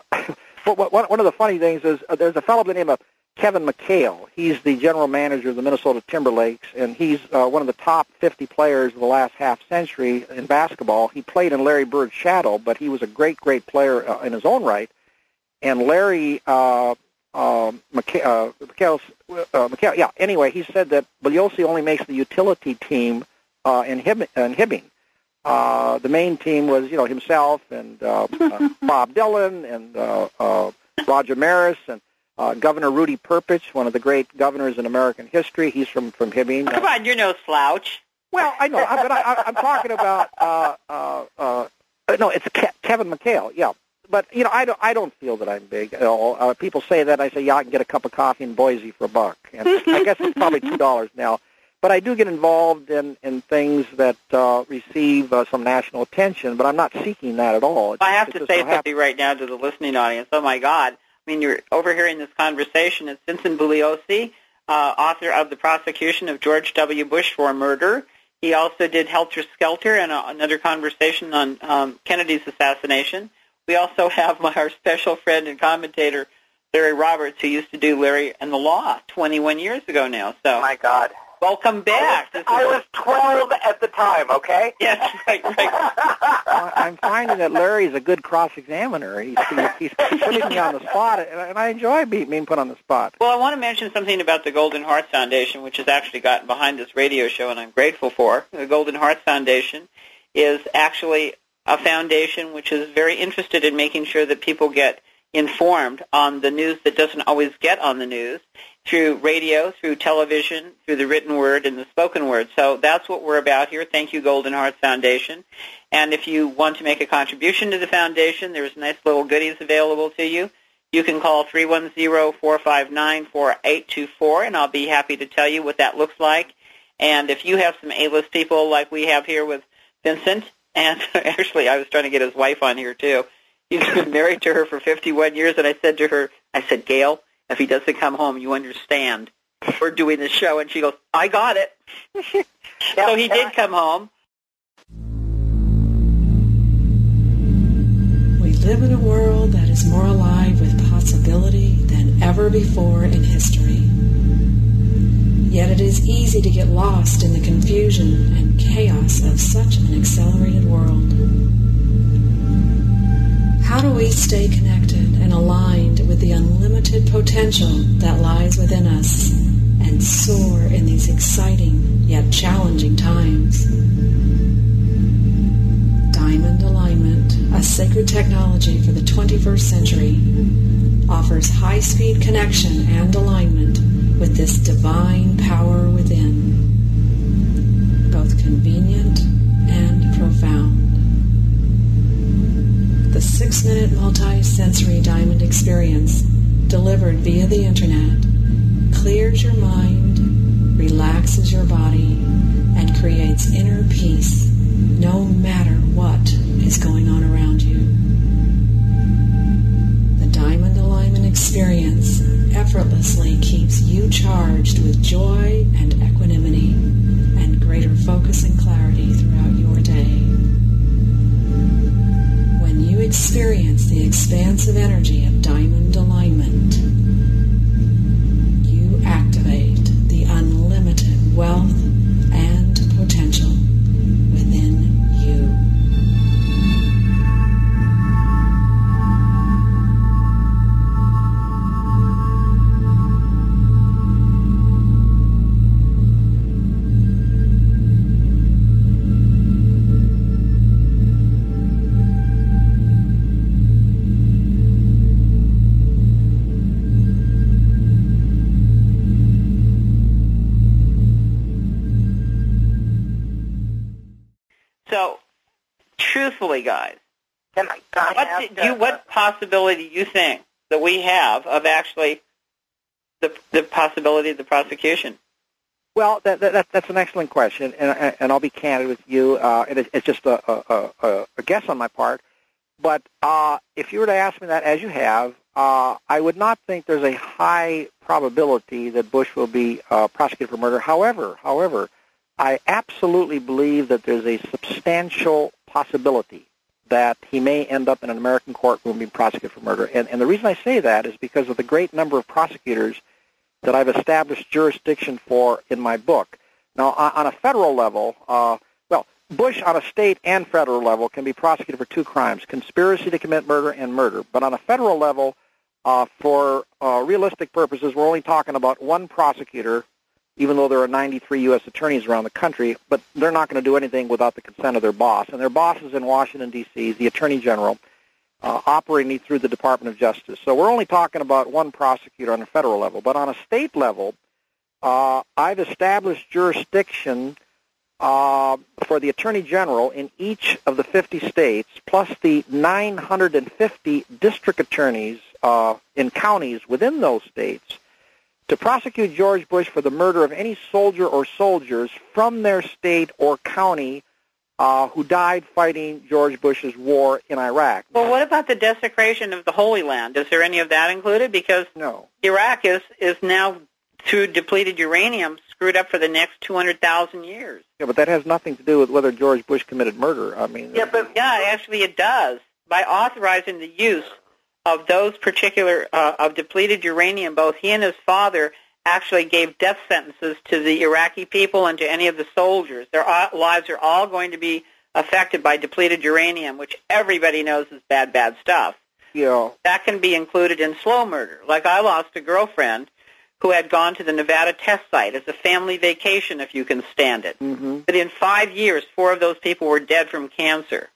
Speaker 2: one of the funny things is uh, there's a fellow by the name of Kevin McHale. He's the general manager of the Minnesota Timberlakes, and he's uh, one of the top fifty players of the last half century in basketball. He played in Larry Bird's shadow, but he was a great, great player uh, in his own right. And Larry uh, uh, McHale, uh, McHale, uh, McHale, yeah, anyway, he said that Bugliosi only makes the utility team uh, in, Hib- in Hibbing. Uh, the main team was, you know, himself and uh, uh, Bob Dylan and uh, uh, Roger Maris and uh, Governor Rudy Perpich, one of the great governors in American history. He's from, from Hibbing.
Speaker 1: Come on, you're no slouch.
Speaker 2: Well, I know, I, but I, I'm talking about, uh, uh, uh, no, it's Ke- Kevin McHale, yeah. But, you know, I don't, I don't feel that I'm big at all. Uh, people say that. I say, yeah, I can get a cup of coffee in Boise for a buck. And I guess it's probably two dollars now. But I do get involved in, in things that uh, receive uh, some national attention, but I'm not seeking that at all. It's,
Speaker 1: I have
Speaker 2: to
Speaker 1: say
Speaker 2: so
Speaker 1: something right now to the listening audience. Oh, my God. I mean, you're overhearing this conversation. It's Vincent Bugliosi, uh, author of The Prosecution of George W. Bush for Murder. He also did Helter Skelter and a, another conversation on um, Kennedy's assassination. We also have my, our special friend and commentator, Larry Roberts, who used to do Larry and the Law twenty-one years ago now. So,
Speaker 3: oh, my God.
Speaker 1: Welcome back.
Speaker 3: I was, I was twelve at the time, okay?
Speaker 1: Yes, right, right.
Speaker 2: I'm finding that Larry's a good cross-examiner. He's, he's, he's putting me on the spot, and I enjoy being, being put on the spot.
Speaker 1: Well, I want to mention something about the Golden Hearts Foundation, which has actually gotten behind this radio show, and I'm grateful for. The Golden Hearts Foundation is actually a foundation which is very interested in making sure that people get informed on the news that doesn't always get on the news, through radio, through television, through the written word and the spoken word. So that's what we're about here. Thank you, Golden Hearts Foundation. And if you want to make a contribution to the foundation, there's nice little goodies available to you. You can call three one zero, four five nine, four eight two four, and I'll be happy to tell you what that looks like. And if you have some A-list people like we have here with Vincent, and actually I was trying to get his wife on here too. He's been married to her for fifty-one years, and I said to her, I said, Gail, if he doesn't come home, you understand. We're doing this show. And she goes, I got it. So he did come home.
Speaker 4: ever before in history. Yet it is easy to get lost in the confusion and chaos of such an accelerated world. How do we stay connected and aligned with the unlimited potential that lies within us and soar in these exciting yet challenging times? Diamond Alignment, a sacred technology for the twenty-first century, offers high-speed connection and alignment with this divine power within, both convenient and profound. The six-minute multi-sensory diamond experience, delivered via the internet, clears your mind, relaxes your body, and creates inner peace no matter what is going on around you. The Diamond Alignment experience effortlessly keeps you charged with joy and equanimity and greater focus and clarity throughout your day. When you experience the expansive energy of Diamond Alignment, you activate the unlimited wealth and potential within you.
Speaker 1: So, truthfully, guys,
Speaker 3: Can I, can I
Speaker 1: what,
Speaker 3: ask,
Speaker 1: do you,
Speaker 3: uh,
Speaker 1: what possibility do you think that we have of actually the, the possibility of the prosecution?
Speaker 2: Well, that, that, that's an excellent question, and, and I'll be candid with you. Uh, it, it's just a, a, a, a guess on my part. But uh, if you were to ask me that, as you have, uh, I would not think there's a high probability that Bush will be uh, prosecuted for murder. However, however, I absolutely believe that there's a substantial possibility that he may end up in an American courtroom being prosecuted for murder. And, and the reason I say that is because of the great number of prosecutors that I've established jurisdiction for in my book. Now, on a federal level, uh, well, Bush on a state and federal level can be prosecuted for two crimes, conspiracy to commit murder and murder. But on a federal level, uh, for uh, realistic purposes, we're only talking about one prosecutor, even though there are ninety-three U S attorneys around the country, but they're not going to do anything without the consent of their boss. And their boss is in Washington, D C, the Attorney General, uh, operating through the Department of Justice. So we're only talking about one prosecutor on a federal level. But on a state level, uh, I've established jurisdiction uh, for the Attorney General in each of the fifty states, plus the nine hundred fifty district attorneys uh, in counties within those states, to prosecute George Bush for the murder of any soldier or soldiers from their state or county uh, who died fighting George Bush's war in Iraq.
Speaker 1: Well, what about the desecration of the Holy Land? Is there any of that included? Because
Speaker 2: No.
Speaker 1: Iraq is, is now, through depleted uranium, screwed up for the next two hundred thousand years.
Speaker 2: Yeah, but that has nothing to do with whether George Bush committed murder. I mean,
Speaker 1: Yeah, but yeah, actually it does. By authorizing the use of those particular, uh, of depleted uranium, both he and his father actually gave death sentences to the Iraqi people and to any of the soldiers. Their lives are all going to be affected by depleted uranium, which everybody knows is bad, bad stuff.
Speaker 2: Yeah.
Speaker 1: That can be included in slow murder. Like I lost a girlfriend who had gone to the Nevada test site as a family vacation, if you can stand it.
Speaker 2: Mm-hmm.
Speaker 1: But in five years, four of those people were dead from cancer.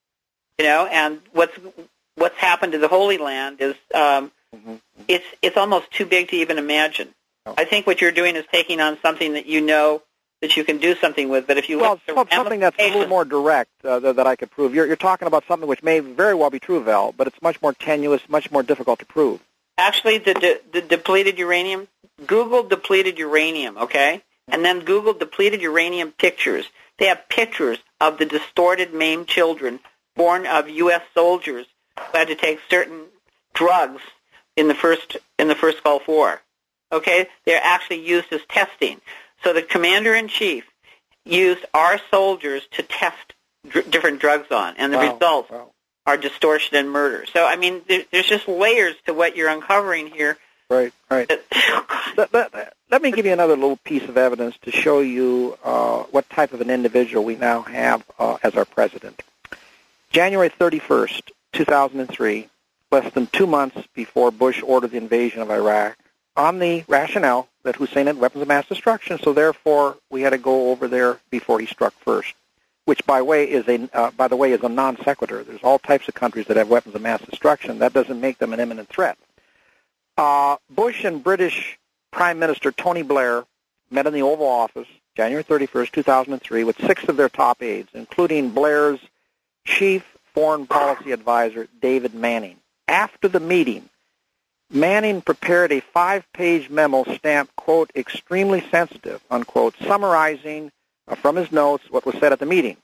Speaker 1: You know, and what's what's happened to the Holy Land is um,
Speaker 2: Mm-hmm.
Speaker 1: it's it's almost too big to even imagine.
Speaker 2: Oh.
Speaker 1: I think what you're doing is taking on something that you know that you can do something with, but if you
Speaker 2: Well,
Speaker 1: look at the
Speaker 2: something that's a little more direct uh, that, that I could prove. You're, you're talking about something which may very well be true, Val, but it's much more tenuous, much more difficult to prove.
Speaker 1: Actually, the, de- the depleted uranium, Google depleted uranium, okay? And then Google depleted uranium pictures. They have pictures of the distorted, maimed children born of U S soldiers who had to take certain drugs in the first in the first Gulf War. Okay? They're actually used as testing. So the commander-in-chief used our soldiers to test dr- different drugs on, and the
Speaker 2: Wow.
Speaker 1: results
Speaker 2: Wow.
Speaker 1: are distortion and murder. So, I mean, there, there's just layers to what you're uncovering here
Speaker 2: Right, right. let, let, let me give you another little piece of evidence to show you uh, what type of an individual we now have uh, as our president. January thirty-first, two thousand three, less than two months before Bush ordered the invasion of Iraq, on the rationale that Hussein had weapons of mass destruction, so therefore we had to go over there before he struck first, which, by way is a uh, by the way, is a non sequitur. There's all types of countries that have weapons of mass destruction. That doesn't make them an imminent threat. Uh, Bush and British Prime Minister Tony Blair met in the Oval Office January thirty-first, two thousand three, with six of their top aides, including Blair's chief foreign policy advisor, David Manning. After the meeting, Manning prepared a five-page memo stamped, quote, extremely sensitive, unquote, summarizing uh, from his notes what was said at the meeting.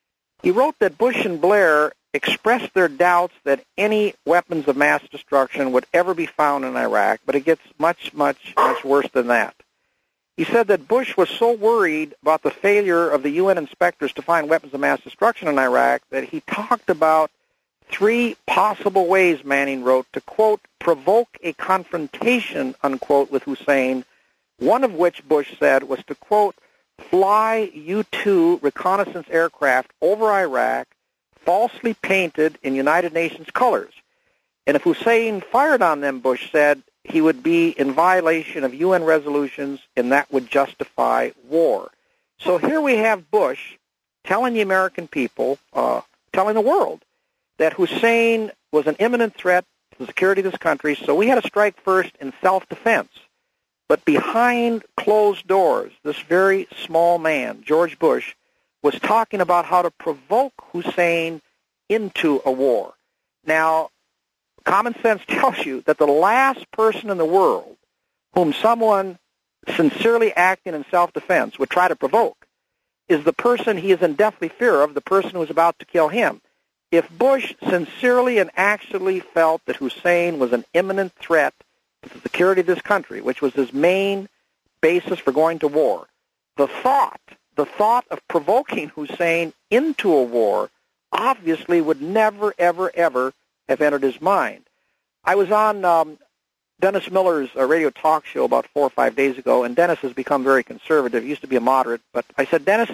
Speaker 2: He wrote that Bush and Blair expressed their doubts that any weapons of mass destruction would ever be found in Iraq, but it gets much, much, much worse than that. He said that Bush was so worried about the failure of the U N inspectors to find weapons of mass destruction in Iraq that he talked about three possible ways, Manning wrote, to, quote, provoke a confrontation, unquote, with Hussein, one of which Bush said was to, quote, fly U two reconnaissance aircraft over Iraq, falsely painted in United Nations colors. And if Hussein fired on them, Bush said, he would be in violation of U N resolutions, and that would justify war. So here we have Bush telling the American people, uh, telling the world, that Hussein was an imminent threat to the security of this country, so we had to strike first in self-defense. But behind closed doors, this very small man, George Bush, was talking about how to provoke Hussein into a war. Now, common sense tells you that the last person in the world whom someone sincerely acting in self-defense would try to provoke is the person he is in deathly fear of, the person who is about to kill him. If Bush sincerely and actually felt that Hussein was an imminent threat to the security of this country, which was his main basis for going to war, the thought, the thought of provoking Hussein into a war obviously would never, ever, ever have entered his mind. I was on um, Dennis Miller's uh, radio talk show about four or five days ago, and Dennis has become very conservative. He used to be a moderate, but I said, Dennis,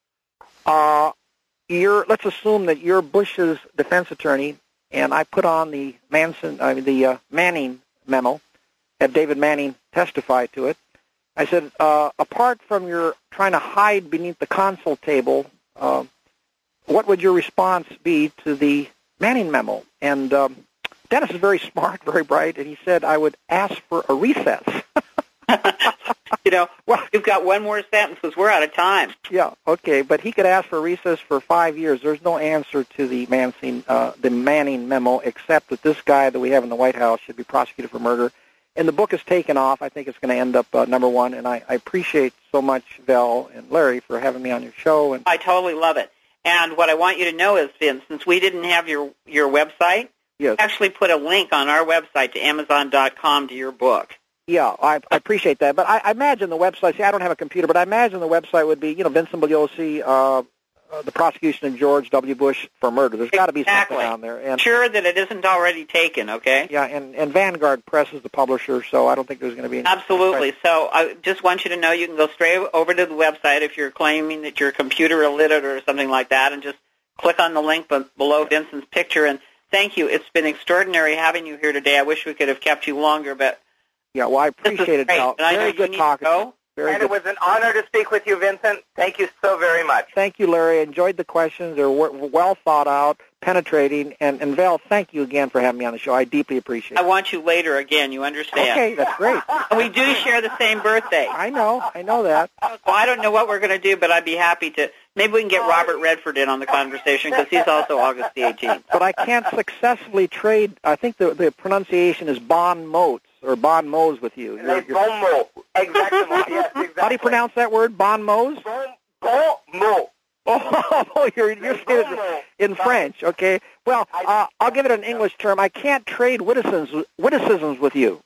Speaker 2: uh, you're, let's assume that you're Bush's defense attorney, and I put on the Manson, I mean, the uh, Manning memo, had David Manning testify to it. I said, uh, apart from your trying to hide beneath the console table, uh, what would your response be to the Manning memo? And um, Dennis is very smart, very bright, and he said, I would ask for a recess.
Speaker 1: You know, well, you've got one more sentence because we're out of time.
Speaker 2: Yeah, okay, but he could ask for a recess for five years. There's no answer to the Manning, uh, the Manning memo, except that this guy that we have in the White House should be prosecuted for murder. And the book is taken off. I think it's going to end up uh, number one, and I, I appreciate so much, Val and Larry, for having me on your show. And
Speaker 1: I totally love it. And what I want you to know is, Vince, since we didn't have your, your website,
Speaker 2: yes,
Speaker 1: we actually put a link on our website to Amazon dot com to your book.
Speaker 2: Yeah, I, I appreciate that. But I, I imagine the website, see, I don't have a computer, but I imagine the website would be, you know, Vincent Bugliosi, uh, uh, the prosecution of George W. Bush for murder. There's got to be
Speaker 1: exactly.
Speaker 2: something on there. And,
Speaker 1: sure that it isn't already taken, okay?
Speaker 2: Yeah, and, and Vanguard Press is the publisher, so I don't think there's going to be any...
Speaker 1: Absolutely. So I just want you to know you can go straight over to the website if you're claiming that you're computer illiterate or something like that, and just click on the link below Vincent's picture. And thank you. It's been extraordinary having you here today. I wish we could have kept you longer, but...
Speaker 2: Yeah, well, I appreciate it, Val. Very good talking. Very
Speaker 3: and
Speaker 2: good.
Speaker 3: It was an honor to speak with you, Vincent. Thank you so very much.
Speaker 2: Thank you, Larry. Enjoyed the questions. They're well thought out, penetrating. And, and Val, thank you again for having me on the show. I deeply appreciate it.
Speaker 1: I want you later again. You understand?
Speaker 2: Okay, that's great.
Speaker 1: And we do share the same birthday.
Speaker 2: I know. I know that.
Speaker 1: Well, I don't know what we're going to do, but I'd be happy to. Maybe we can get Robert Redford in on the conversation because he's also August the eighteenth.
Speaker 2: But I can't successfully trade. I think the, the pronunciation is Bon Motes or Bon Mose with you.
Speaker 3: You're, you're, bon Mo. Exactly. Yes, exactly.
Speaker 2: How do you pronounce that word? Bon Mose?
Speaker 3: Bon, bon Mo.
Speaker 2: Oh, you're, you're saying it in French, okay. Well, uh, I'll give it an English term. I can't trade witticisms, witticisms with you.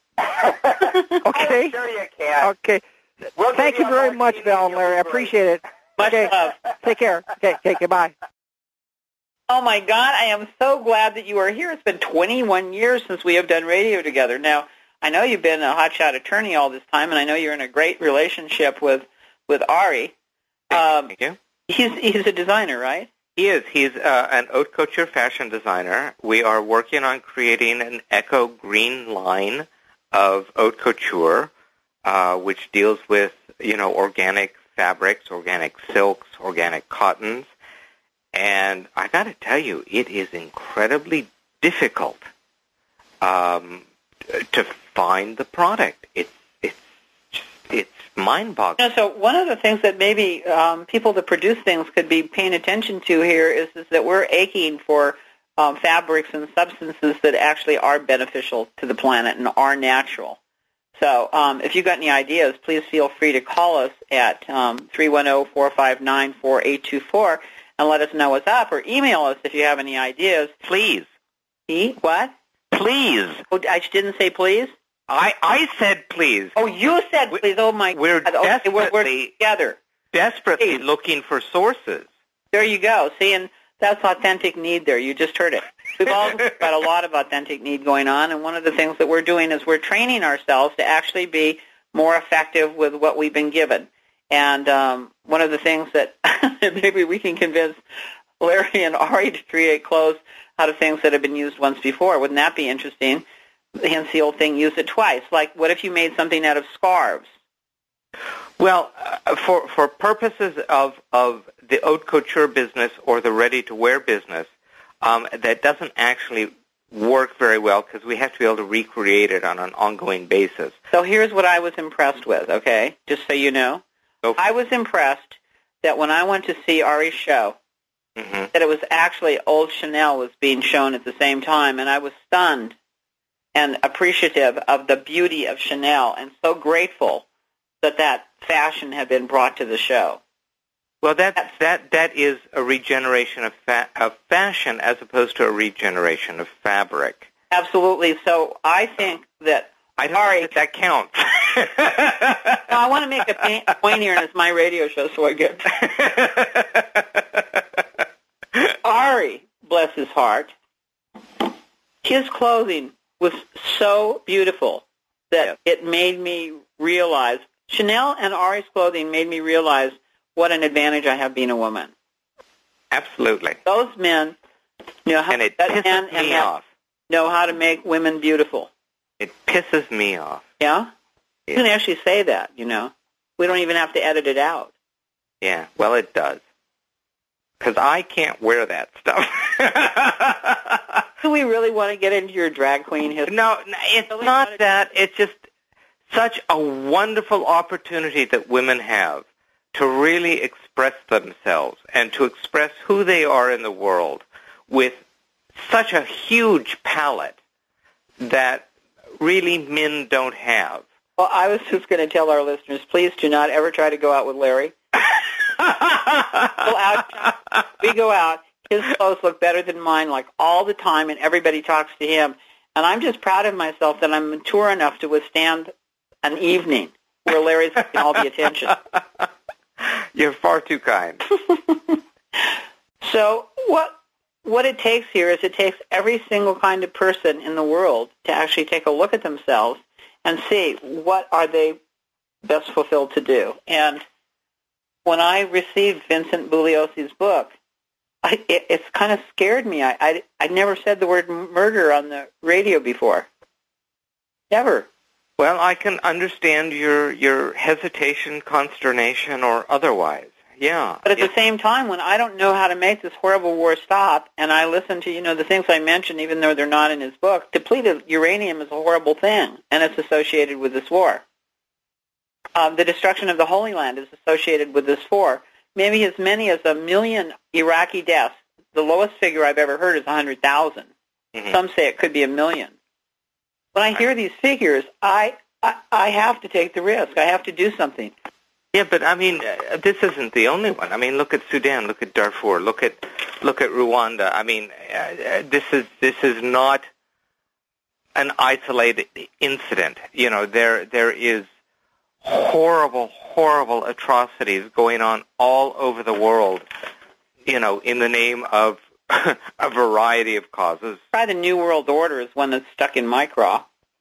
Speaker 2: Okay?
Speaker 3: Sure you can.
Speaker 2: Okay. We'll Thank you very much, Val and Larry. I appreciate it.
Speaker 1: Much
Speaker 2: okay.
Speaker 1: love.
Speaker 2: Take care. Okay, okay, goodbye.
Speaker 1: Oh, my God, I am so glad that you are here. It's been twenty-one years since we have done radio together. Now, I know you've been a hotshot attorney all this time, and I know you're in a great relationship with with Ari. Um,
Speaker 5: Thank you.
Speaker 1: He's he's a designer, right?
Speaker 5: He is. He's uh, an haute couture fashion designer. We are working on creating an eco green line of haute couture, uh, which deals with, you know, organic fabrics, organic silks, organic cottons. And I got to tell you, it is incredibly difficult um, to find the product. It's it's just, it's mind-boggling.
Speaker 1: You know, so one of the things that maybe um, people that produce things could be paying attention to here is, is that we're aching for um, fabrics and substances that actually are beneficial to the planet and are natural. So um, if you've got any ideas, please feel free to call us at um, three one zero, four five nine, four eight two four and let us know what's up, or email us if you have any ideas.
Speaker 5: Please.
Speaker 1: E? What?
Speaker 5: Please.
Speaker 1: Oh, I didn't say please?
Speaker 5: I, I said please.
Speaker 1: Oh, you said
Speaker 5: We-
Speaker 1: please. Oh, my
Speaker 5: we're
Speaker 1: God. Okay, we're, we're
Speaker 5: desperately-
Speaker 1: together.
Speaker 5: Desperately
Speaker 1: Please.
Speaker 5: looking for sources.
Speaker 1: There you go. See, and that's authentic need there. You just heard it. We've all got a lot of authentic need going on, and one of the things that we're doing is we're training ourselves to actually be more effective with what we've been given. And um, one of the things that maybe we can convince Larry and Ari to create clothes out of things that have been used once before. Wouldn't that be interesting? Hence the old thing, use it twice. Like, what if you made something out of scarves?
Speaker 5: Well, uh, for for purposes of of the haute couture business or the ready-to-wear business, um, that doesn't actually work very well because we have to be able to recreate it on an ongoing basis.
Speaker 1: So here's what I was impressed with, okay, just so you know.
Speaker 5: Go
Speaker 1: I was impressed that when I went to see Ari's show,
Speaker 5: mm-hmm.
Speaker 1: that it was actually old Chanel was being shown at the same time, and I was stunned and appreciative of the beauty of Chanel and so grateful that that fashion had been brought to the show.
Speaker 5: Well, that that that is a regeneration of fa- of fashion as opposed to a regeneration of fabric.
Speaker 1: Absolutely. So I think that
Speaker 5: I don't
Speaker 1: Ari,
Speaker 5: think that, that counts.
Speaker 1: no, I want to make a pa- point here, and it's my radio show, so I get Ari, bless his heart, his clothing was so beautiful that
Speaker 5: Yes.
Speaker 1: it made me realize, Chanel and Ari's clothing made me realize what an advantage I have being a woman.
Speaker 5: Absolutely.
Speaker 1: Those men know how,
Speaker 5: And it
Speaker 1: that
Speaker 5: pisses
Speaker 1: men and
Speaker 5: me
Speaker 1: that
Speaker 5: off.
Speaker 1: know how to make women beautiful.
Speaker 5: It pisses me off.
Speaker 1: Yeah? You
Speaker 5: Yeah.
Speaker 1: can actually say that, you know. We don't even have to edit it out.
Speaker 5: Yeah, well, it does. Because I can't wear that stuff.
Speaker 1: Do we really want to get into your drag queen history?
Speaker 5: No, no, it's
Speaker 1: Really
Speaker 5: not
Speaker 1: wanted-
Speaker 5: that. It's just such a wonderful opportunity that women have to really express themselves and to express who they are in the world with such a huge palette that really men don't have.
Speaker 1: Well, I was just going to tell our listeners, please do not ever try to go out with Larry. Go out, we go out. His clothes look better than mine, like all the time, and everybody talks to him. And I'm just proud of myself that I'm mature enough to withstand an evening where Larry's getting all the attention.
Speaker 5: You're far too kind.
Speaker 1: So what what it takes here is it takes every single kind of person in the world to actually take a look at themselves and see what are they best fulfilled to do. And when I received Vincent Bugliosi's book, I, it, it's kind of scared me. I, I, I'd never said the word murder on the radio before. Never.
Speaker 5: Well, I can understand your your hesitation, consternation, or otherwise. Yeah.
Speaker 1: But at
Speaker 5: It-
Speaker 1: the same time, when I don't know how to make this horrible war stop, and I listen to, you know, the things I mentioned, even though they're not in his book, depleted uranium is a horrible thing, and it's associated with this war. Um, the destruction of the Holy Land is associated with this war. Maybe as many as a million Iraqi deaths. The lowest figure I've ever heard is one hundred thousand.
Speaker 5: Mhm.
Speaker 1: Some say it could be a million. When I hear these figures, I, I I have to take the risk. I have to do something.
Speaker 5: Yeah, but I mean, uh, this isn't the only one. I mean, look at Sudan, look at Darfur, look at look at Rwanda. I mean, uh, uh, this is this is not an isolated incident. You know, there there is horrible, horrible atrocities going on all over the world. You know, in the name of a variety of causes.
Speaker 1: Try the New World Order is one that's stuck in my craw.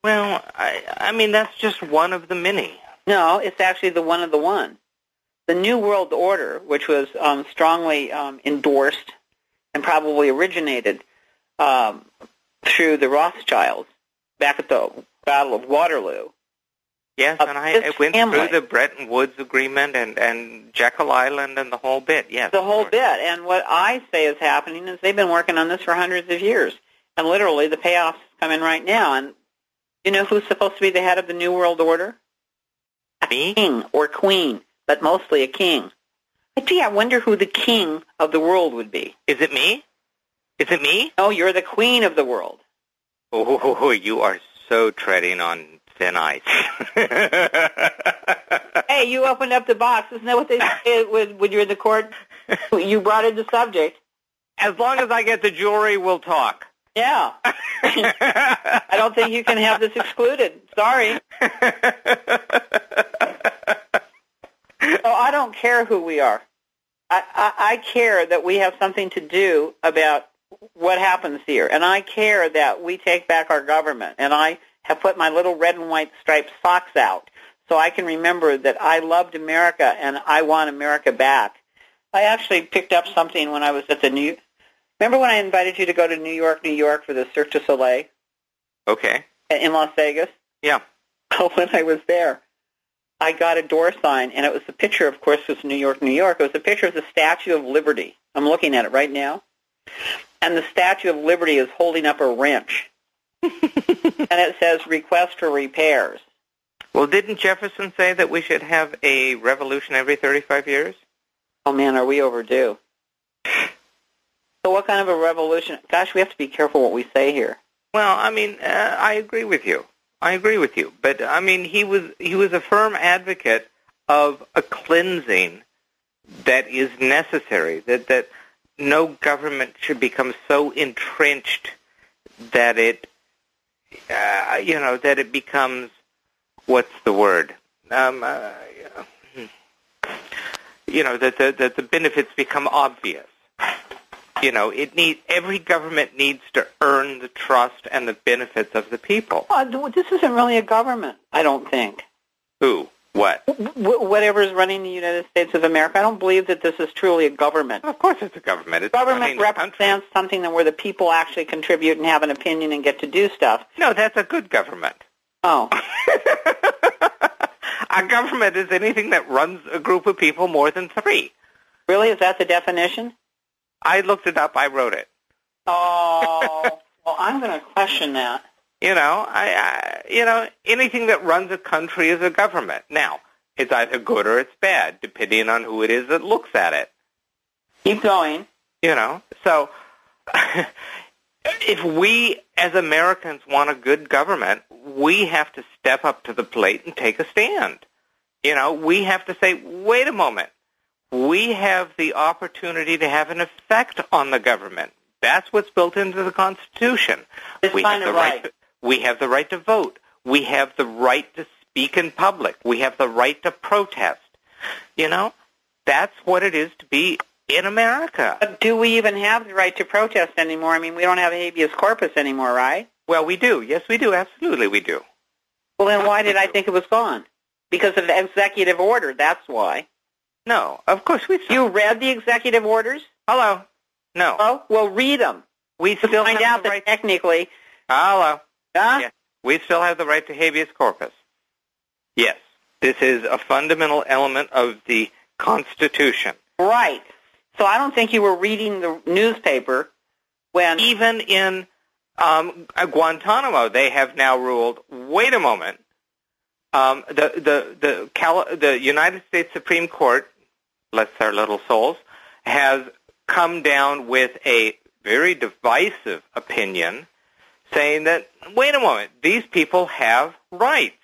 Speaker 5: Well, I, I mean, that's just one of the many.
Speaker 1: No, it's actually the one of the one. The New World Order, which was um, strongly um, endorsed and probably originated um, through the Rothschilds back at the Battle of Waterloo.
Speaker 5: Yes,
Speaker 1: Uh,
Speaker 5: and I, I went
Speaker 1: family.
Speaker 5: through the Bretton Woods Agreement and, and Jekyll Island and the whole bit, yes.
Speaker 1: The whole
Speaker 5: of course.
Speaker 1: bit. And what I say is happening is they've been working on this for hundreds of years. And literally the payoffs come in right now. And you know who's supposed to be the head of the New World Order? A
Speaker 5: Me?
Speaker 1: king or queen, but mostly a king. Gee, I wonder who the king of the world would be.
Speaker 5: Is it me? Is it me?
Speaker 1: Oh, you're the queen of the world.
Speaker 5: Oh, you are so treading on thin ice.
Speaker 1: Hey, you opened up the box. Isn't that what they say when, when you're in the court? You brought in the subject.
Speaker 5: As long as I get the jewelry, we'll talk.
Speaker 1: Yeah. I don't think you can have this excluded. Sorry. So I don't care who we are. I, I, I care that we have something to do about what happens here. And I care that we take back our government. And I have put my little red and white striped socks out so I can remember that I loved America and I want America back. I actually picked up something when I was at the New... Remember when I invited you to go to New York, New York for the Cirque du Soleil
Speaker 5: Okay.
Speaker 1: in Las Vegas?
Speaker 5: Yeah.
Speaker 1: When I was there, I got a door sign, and it was a picture, of course, it was New York, New York. It was a picture of the Statue of Liberty. I'm looking at it right now. And the Statue of Liberty is holding up a wrench. And it says, request for repairs.
Speaker 5: Well, didn't Jefferson say that we should have a revolution every thirty-five years?
Speaker 1: Oh, man, are we overdue? So what kind of a revolution? Gosh, we have to be careful what we say here.
Speaker 5: Well, I mean, uh, I agree with you. I agree with you. But, I mean, he was he was a firm advocate of a cleansing that is necessary, that, that no government should become so entrenched that it, uh, you know, that it becomes, what's the word? Um, uh, you know, that the, that the benefits become obvious. You know, it need every government needs to earn the trust and the benefits of the people.
Speaker 1: Oh, this isn't really a government, I don't think.
Speaker 5: Who? What?
Speaker 1: Wh- whatever is running the United States of America, I don't believe that this is truly a government.
Speaker 5: Of course it's a government. It's
Speaker 1: Government
Speaker 5: running the country.
Speaker 1: represents something that where the people actually contribute and have an opinion and get to do stuff.
Speaker 5: No, that's a good government.
Speaker 1: Oh.
Speaker 5: A government is anything that runs a group of people more than three.
Speaker 1: Really? Is that the definition?
Speaker 5: I looked it up. I wrote it.
Speaker 1: Oh. Well, I'm going to question that.
Speaker 5: You know, I, I, you know, anything that runs a country is a government. Now, it's either good or it's bad, depending on who it is that looks at it.
Speaker 1: Keep going.
Speaker 5: You know, so if we as Americans want a good government, we have to step up to the plate and take a stand. You know, we have to say, wait a moment. We have the opportunity to have an effect on the government. That's what's built into the Constitution.
Speaker 1: It's
Speaker 5: we
Speaker 1: kind
Speaker 5: have
Speaker 1: of
Speaker 5: the right.
Speaker 1: right.
Speaker 5: To, we have the right to vote. We have the right to speak in public. We have the right to protest. You know, that's what it is to be in America.
Speaker 1: But do we even have the right to protest anymore? I mean, we don't have habeas corpus anymore, right?
Speaker 5: Well, we do. Yes, we do. Absolutely, we do.
Speaker 1: Well, then why did I think it was gone? Because of the executive order, that's why.
Speaker 5: No, of course we still.
Speaker 1: You read the executive orders?
Speaker 5: Hello. No.
Speaker 1: Oh, well, read them.
Speaker 5: We
Speaker 1: To
Speaker 5: still
Speaker 1: find
Speaker 5: have
Speaker 1: out
Speaker 5: the
Speaker 1: that
Speaker 5: right.
Speaker 1: technically,
Speaker 5: Hello.
Speaker 1: huh?
Speaker 5: Yes. We still have the right to habeas corpus. Yes. This is a fundamental element of the Constitution.
Speaker 1: Right. So I don't think you were reading the newspaper when...
Speaker 5: Even in um, Guantanamo, they have now ruled, wait a moment, um, the, the, the, Cali- the United States Supreme Court, bless their little souls, has come down with a very divisive opinion saying that, wait a moment, these people have rights.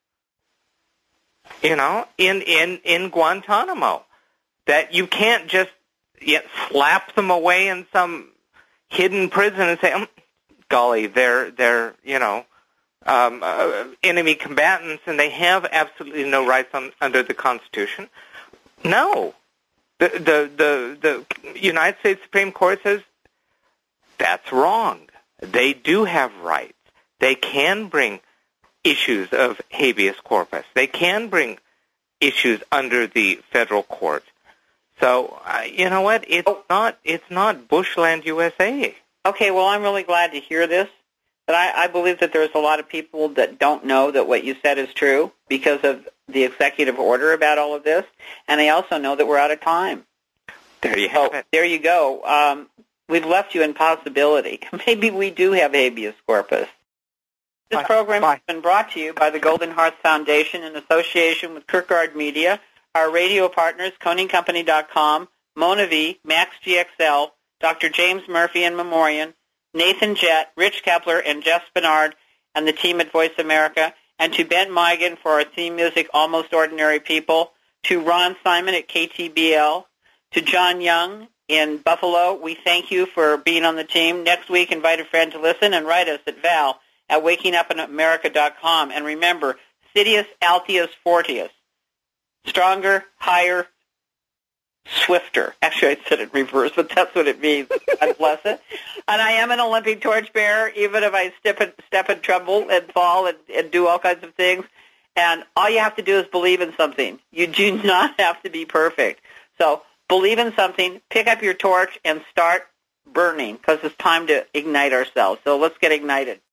Speaker 5: You know, in, in, in Guantanamo, that you can't just yet slap them away in some hidden prison and say, oh, golly, they're, they're you know, um, uh, enemy combatants and they have absolutely no rights on, under the Constitution. No. The, the, the, the United States Supreme Court says that's wrong. They do have rights. They can bring issues of habeas corpus. They can bring issues under the federal court. So, uh, you know what? It's
Speaker 1: oh.
Speaker 5: not it's not Bushland, U S A.
Speaker 1: Okay, well, I'm really glad to hear this. But I, I believe that there's a lot of people that don't know that what you said is true because of the executive order about all of this, and they also know that we're out of time.
Speaker 5: There you have
Speaker 1: so,
Speaker 5: it.
Speaker 1: There you go. Um, we've left you in possibility. Maybe we do have habeas corpus. This
Speaker 2: Bye.
Speaker 1: program
Speaker 2: Bye.
Speaker 1: has been brought to you by the Golden Hearts Foundation in association with Kirkgard Media, our radio partners, Koning Company dot com, Monavi, Max G X L, Doctor James Murphy and Memorian, Nathan Jett, Rich Kepler, and Jeff Spinard, and the team at Voice America, and to Ben Migan for our theme music, Almost Ordinary People, to Ron Simon at K T B L, to John Young in Buffalo. We thank you for being on the team. Next week, invite a friend to listen and write us at Val at waking up in america dot com. And remember, Citius Altius Fortius, stronger, higher, swifter. Actually, I said it in reverse, but that's what it means. God bless it. And I am an Olympic torchbearer, even if I step in, step in trouble and fall and, and do all kinds of things. And all you have to do is believe in something. You do not have to be perfect. So believe in something, pick up your torch, and start burning because it's time to ignite ourselves. So let's get ignited.